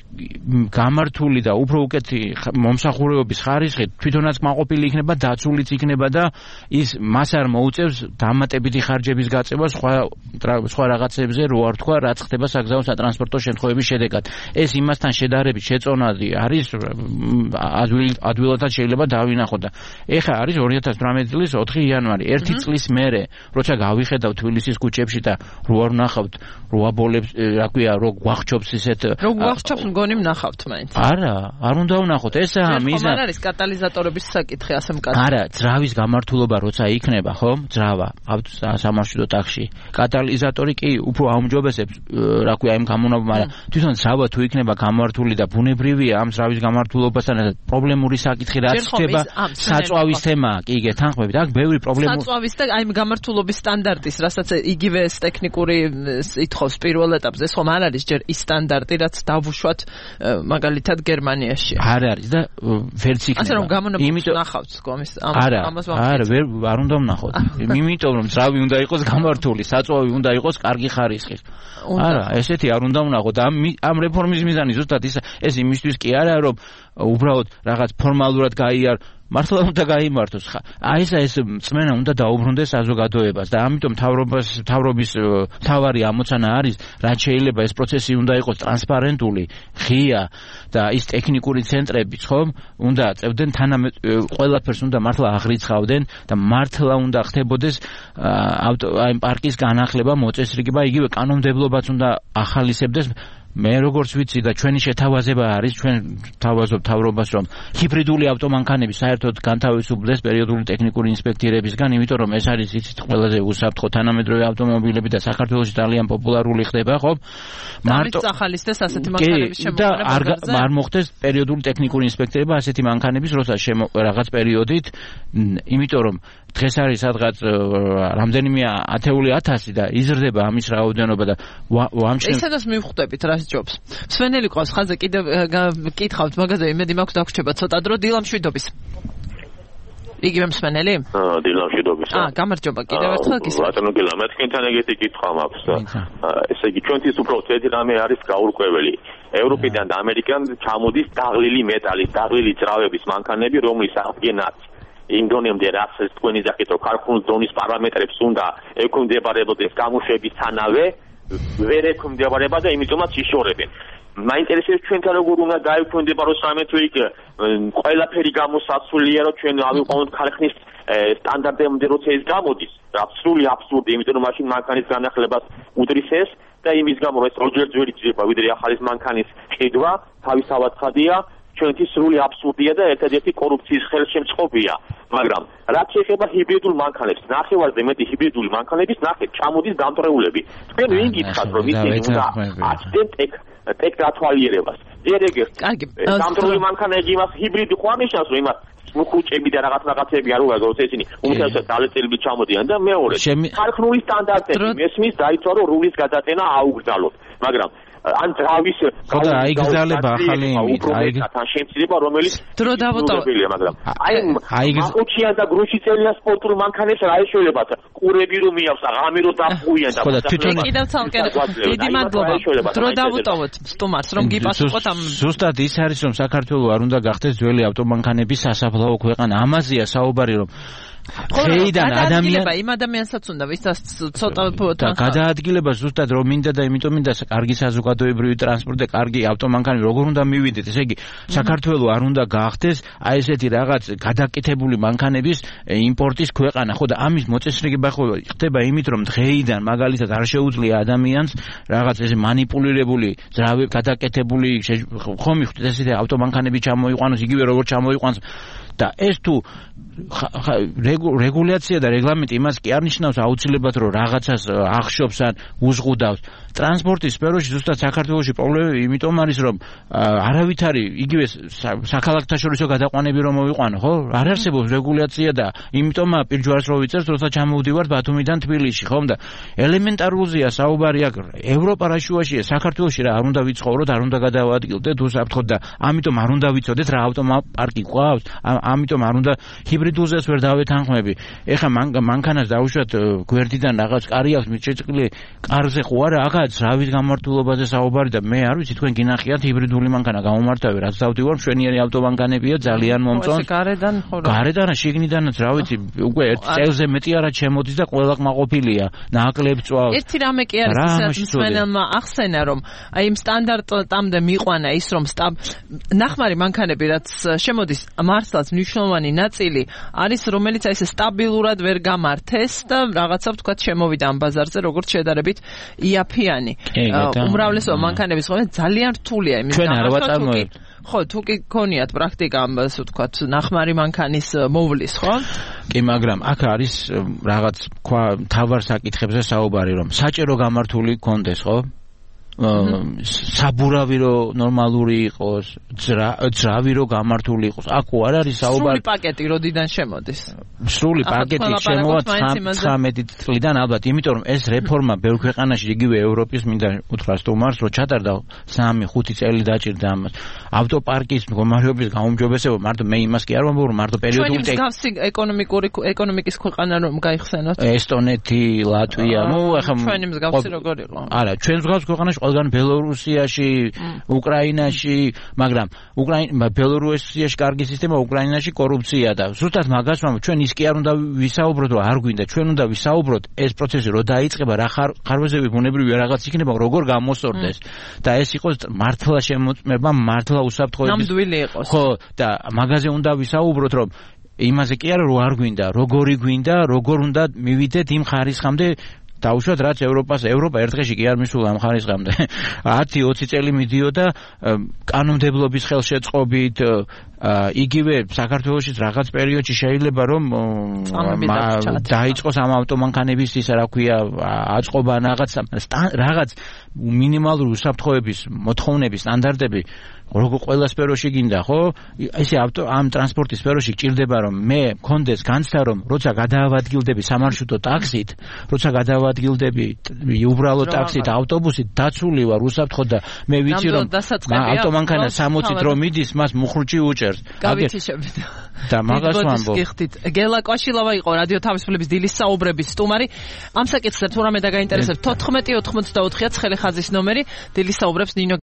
გამართული და უფრო უკეთი მომსახურებების ხარისხი თვითონაც კმაყოფილი იქნება, დაცულიც იქნება და ის მას არ მოუწევს დამატებითი ხარჯების გაწევა სხვა რაღაცებზე, რო არ თქვა, რაც ხდება საგზაო სატრანსპორტო შემთხვევების შედეგად. ეს იმასთან შედარებით შეწონადი არის, ადვილადაც შეიძლება დავინახოთ და ეხა არის 2018 წლის 4 იანვარი, 1 წლის მერე, როცა გავიხედავ თბილისის ქუჩებში და რო არ ვნახავთ, რო აბოლებს, რა ქვია, რო გვახჩობს ისეთ რო გვახჩობს მგონი ვნახავთ მაინც. არა, არ უნდა ვნახოთ, ესაა მიზანი. არ არის კატალიზატორების საკითხი ასე მკაცრი. არა, ძრავის გამართულობა როცა იქნება, ხო? ძრავა სამარშრუტო ტაქსში. კატალიზატორი კი უფრო აუმჯობესებს, რა ქვია, იმ გამონაბ, მაგრამ თვითონ ძრავა თუ იქნება გამართული და ბუნებრივია ამ ძრავის გამართულობასთან პრობლემური საკითხი რაც ხდება, საწვავის თემა, კი გეთანხმებით, აქ ბევრი პრობლემა. საწვავის და აი გამართულობის სტანდარტის, რასაც იგივე ტექნიკური ითხოვს პირველ ეტაპზე, ეს ხომ არ არის ჯერ ის სტანდარტი, რაც დავუშვათ მაგალითად გერმანიაში. არ არის და ვერც იქნება. ასე რომ გამონაბოლს ნახავთ კომის ამას არა, არ უნდა ვნახოთ. იმიტომ რომ ძრავი უნდა იყოს გამართული, საწვავი უნდა იყოს კარგი ხარისხის. არა, ესეთი არ უნდა ვნახოთ. ამ რეფორმის მიზანი ზუსტად ეს იმისთვის კი არა, რომ უბრალოდ რაღაც ფორმალურად მართლა უნდა გაიმართოს. აი ეს წმენა უნდა დაუბრუნდეს საზოგადოებას და ამიტომ მთავრობის თავარი ამოცანა არის, რაც შეიძლება ეს პროცესი უნდა იყოს ტრანსპარენტული, ღია და ის ტექნიკური ცენტრებიც ხომ უნდა წევდნენ ყველაფერს უნდა მართლა აღრიცხავდნენ და მართლა უნდა ხდებოდეს აი პარკის განახლება, მოწესრიგება, იგივე კანონმდებლობაც უნდა ახალისებდეს. მე როგორც ვიცი და ჩვენი შეთავაზება არის, ჩვენ თავაზობ მთავრობას, რომ ჰიბრიდული ავტომანქანები საერთოდ განთავისუფლდეს პერიოდული ტექნიკური ინსპექტირებისგან, იმიტომ რომ ეს არის იცით ყველაზე უსაფრთხო თანამედროვე ავტომობილები და საქართველოში ძალიან პოპულარული ხდება, ხო? მარტო ახალისდეს ასეთი მანქანების შემოყანება და არ მოხდეს პერიოდული ტექნიკური ინსპექტირება ასეთი მანქანების, როცა რაღაც პერიოდით, იმიტომ რომ დღეს არის სადღაც რამდენიმე 10,000 და იზრდება ამის რაოდენობა და ისედაც მივხვდებით რა ჯობს. სვენელი ყავს ხაზზე კიდევ გკითხავთ მაგაზე, იმედი მაქვს დაგვრჩება ცოტა დრო დილამშვიდობის. იგივე მსვენელი? დილამშვიდობის. გამარჯობა კიდევ ერთხელ გისმენთ. ბატონო გილა, მე თქვენთან ეგეთი კითხვა მაქვს. ესე იგი ჩვენთვის უბრალოდ ეს რამე არის გაურკვეველი. ევროპიდან და ამერიკიდან ჩამოდის დაღლილი მეტალის, დაღლილი ძრავების მანქანები, რომლის აღდგენაც იმდონემდე რაც თქვენი ძახით რომ ქარხნის დონის პარამეტრებს უნდა ექვემდებარებოდეს გამოშვებისთანავე ვერ ექვემდებარება და იმიტომაც იშორებენ. მაინტერესებს ჩვენთან როგორ უნდა გაექვემდებაროს რამე თუ იქ ყველაფერი გამოსაცულია რომ ჩვენ ავიყვანოთ ქარხნის სტანდარტებამდე როცა ეს გამოდის. აბსოლუტური აბსურდი, იმიტომ რომ მაშინ მანქანის განახლებას უდრის ეს და იმის გამო ეს როჯერ ძველი ძება ვიდრე ახალის მანქანის ყიდვა თავისთავად ხადია. ჩვენთვის სრული აბსურდია და ერთადერთი კორუფციის ხელშემწყობია, მაგრამ რაც შეეხება ჰიბრიდულ მანქანებს, ნახევარზე მეტი ჰიბრიდული მანქანების ნახეთ, ჩამოდის დამტვრეულები. თქვენ ვინ გითხართ, რომ ისინი უნდა აცდენ ტექ დათვალიერებას. ჯერ ეგ დამტვრეული მანქანა იმას ჰიბრიდი ხო ამიშავს, რომ იმას ხუჭები და რაღაცები არ უგაგო, ისინი უმთავრესად დალეწილებით ჩამოდიან და მეორე ქარხნული სტანდარტები მესმის დაიცვა რომ რულის გადატენა აუგრძალოთ, მაგრამ ან ძრავის აიგზალება ახალი იმით, თან შემცირება, რომელიც დრო დავუტოვებია, მაგრამ აი მაყუჩიან და გრუშიცელიან სპორტულ მანქანებს რა ეშველებათ, ყურები რომ მიავს, ღამე რომ დაფუიან და კიდევ ცალკე დიდი მადლობა. დრო დავუტოვოთ სტუმარს, რომ გიპასუხოთ ამ ზუსტად ის არის, რომ საქართველოს არ უნდა გახდეს ძველი ავტომანქანების სასაფლაო ქვეყანა. ამაზეა საუბარი, რომ ხეიდან იმ ადამიანსაც უნდა ვისაც ცოტა გადაადგილება ზუსტად რომ მინდა და იმიტომ მინდა კარგი საზოგადოებრივი ტრანსპორტი, კარგი ავტომანქანები როგორ უნდა მივიდეთ, ესე იგი საქართველოს არ უნდა გაახდეს აი ესეთი რაღაც გადაკეთებული მანქანების იმპორტის ქვეყანა, ხო და ამის მოწესრიგება ხდება იმით რომ დღეიდან მაგალითად არ შეუძლია ადამიანს რაღაც ესე მანიპულირებული ძრავი გადაკეთებული ხომ მიხვდეთ ესეთი ავტომანქანები ჩამოიყვანოს იგივე როგორ ჩამოიყვანს და ეს თუ რეგულაცია და რეგლამენტი იმას კი არ ნიშნავს აუცილებლად რომ რაღაცას ახშობს ან უზღუდავს. ტრანსპორტის სფეროში ზუსტად საქართველოში პრობლემები იმიტომ არის რომ არავითარი იგივე საქალაქთაშორისო გადაყვანები რომ მოვიყვანო, ხო? არ არსებობს რეგულაცია და იმიტომაა პირჯვარს რო ვიწერს, როცა ჩამოვდივართ ბათუმიდან თბილისში, ხომ და ელემენტარულია საუბარი აქ ევროპა რა შუაშია, საქართველოში რა არ უნდა ვიცხოვროთ, არ უნდა გადავადგილდეთ უსაფრთხოდ და ამიტომ არ უნდა ვიცოდეთ რა ავტომობილი გვყავს, ამიტომ არ უნდა ჰიბრიდულზეც ვერ დავეთანხმები. ეხლა მანქანას დავუშვათ გვერდიდან რაღაც კარი აქვს, შეჭრილი კარზე ხო არა, აქ მაგაც რავის გამართულობაზე საუბარი და მე არ ვიცი თქვენ გინახიათ ჰიბრიდული მანქანა გამომართავი რაც დავდივარ მშვენიერი ავტომანქანებია ძალიან მომწონს გარედან შიგნიდანაც რა ვიცი უკვე ერთ წელზე მეტი არა ჩემოდის და ყველა კმაყოფილია ნაკლებ წვავს ერთი რამე კი არის მსმენელმა ახსენა რომ აი იმ სტანდარტამდე მიყვანა ის რომ ნახმარი მანქანები რაც შემოდის მართლაც მნიშვნელოვანი ნაწილი არის რომელიც აი ეს სტაბილურად ვერ გამართეს და რაღაცა ვთქვათ შემოვიდა ამ ბაზარზე როგორც შედარებით იაფიანი უმრავლესობა მანქანების ხოლმე ძალიან რთულია იმის ჩვენ არ ვაწარმოებთ ხო თუ კი გქონიათ პრაქტიკა ასე ვთქვათ ნახმარი მანქანის მოვლის ხო კი მაგრამ აქ არის რაღაც თავარ საკითხებზე საუბარი რომ საჭირო გამართული კონდეს ხო საბურავი რო ნორმალური იყოს, ძრავი რო გამართული იყოს. აქ არ არის საუბარი. სრული პაკეტი როდიდან შემოდის? სრული პაკეტი შემოვა 19 წლიდან ალბათ, იმიტომ რომ ეს რეფორმა ბევრ ქვეყანაში იგივე ევროპის მინდა უთხრა სტუმარს, რომ ჩატარდა 3-5 წელი დაჭირდა ამას. ავტოპარკის მდგომარეობის გაუმჯობესება მარტო მე იმას კი არ ვამბობ, რომ მარტო პერიოდული ეკონომიკის ქვეყანა რომ გაიხსენოთ. ესტონეთი, ლატვია, ნუ ახლა ჩვენი მსგავსი როგორ იყო? არა, ჩვენ მსგავს ქვეყანაში ყველგან ბელორუსიაში, უკრაინაში, მაგრამ ბელორუსიაში კარგი სისტემა, უკრაინაში კორუფცია და ზუსტად მაგას ვამბობ, ჩვენ ის კი არ უნდა ვისაუბროთ, რომ არ გვინდა, ჩვენ უნდა ვისაუბროთ ეს პროცესი რო დაიწყება, რა ხარვეზები ბუნებრივი რაღაც იქნება, როგორ გამოსწორდეს და ეს იყოს მართლა შემოწმება, მართლა უსაფრთხოების ნამდვილი იყოს. ხო, და მაგაზე უნდა ვისაუბროთ, რომ იმაზე კი არა, რომ არ გვინდა, როგორი გვინდა, როგორ უნდა მივიდეთ იმ ხარისხამდე დაუშვათ რაც ევროპა ერთ დღეში კი არ მისულა ამ ხარისხამდე 10-20 წელი მიდიოდა კანონმდებლობის ხელშეწყობით იგივე საქართველოშიც რაღაც პერიოდში შეიძლება რომ დაიწყოს ამ ავტომანქანების ისა რა ქვია აწყობა რაღაც მინიმალური უსაფრთხოების მოთხოვნების სტანდარტები როგორ ყველა სფეროში გინდა ხო ესე ამ ტრანსპორტის სფეროში გჭირდება რომ მე მქონდეს განცდა რომ როცა გადაავადგილდები სამარშრუტო ტაქსით როცა გადაავადგილდები უბრალო ტაქსით ავტობუსით დაცული ვარ უსაფრთხო და მე ვიცი რომ ავტომანქანა 60-ით რომ მიდის მას მუხრუჭი უჭერს გავითიშებით და მაგას ვამბობ გელა კვაშილავა იყო რადიო თავისუფლების დილის საუბრების სტუმარი ამ საკითხზე თუ რამე დაგაინტერესებთ 14-94-ია ცხელი ხაზის ნომერი დილის საუბრებს ნინო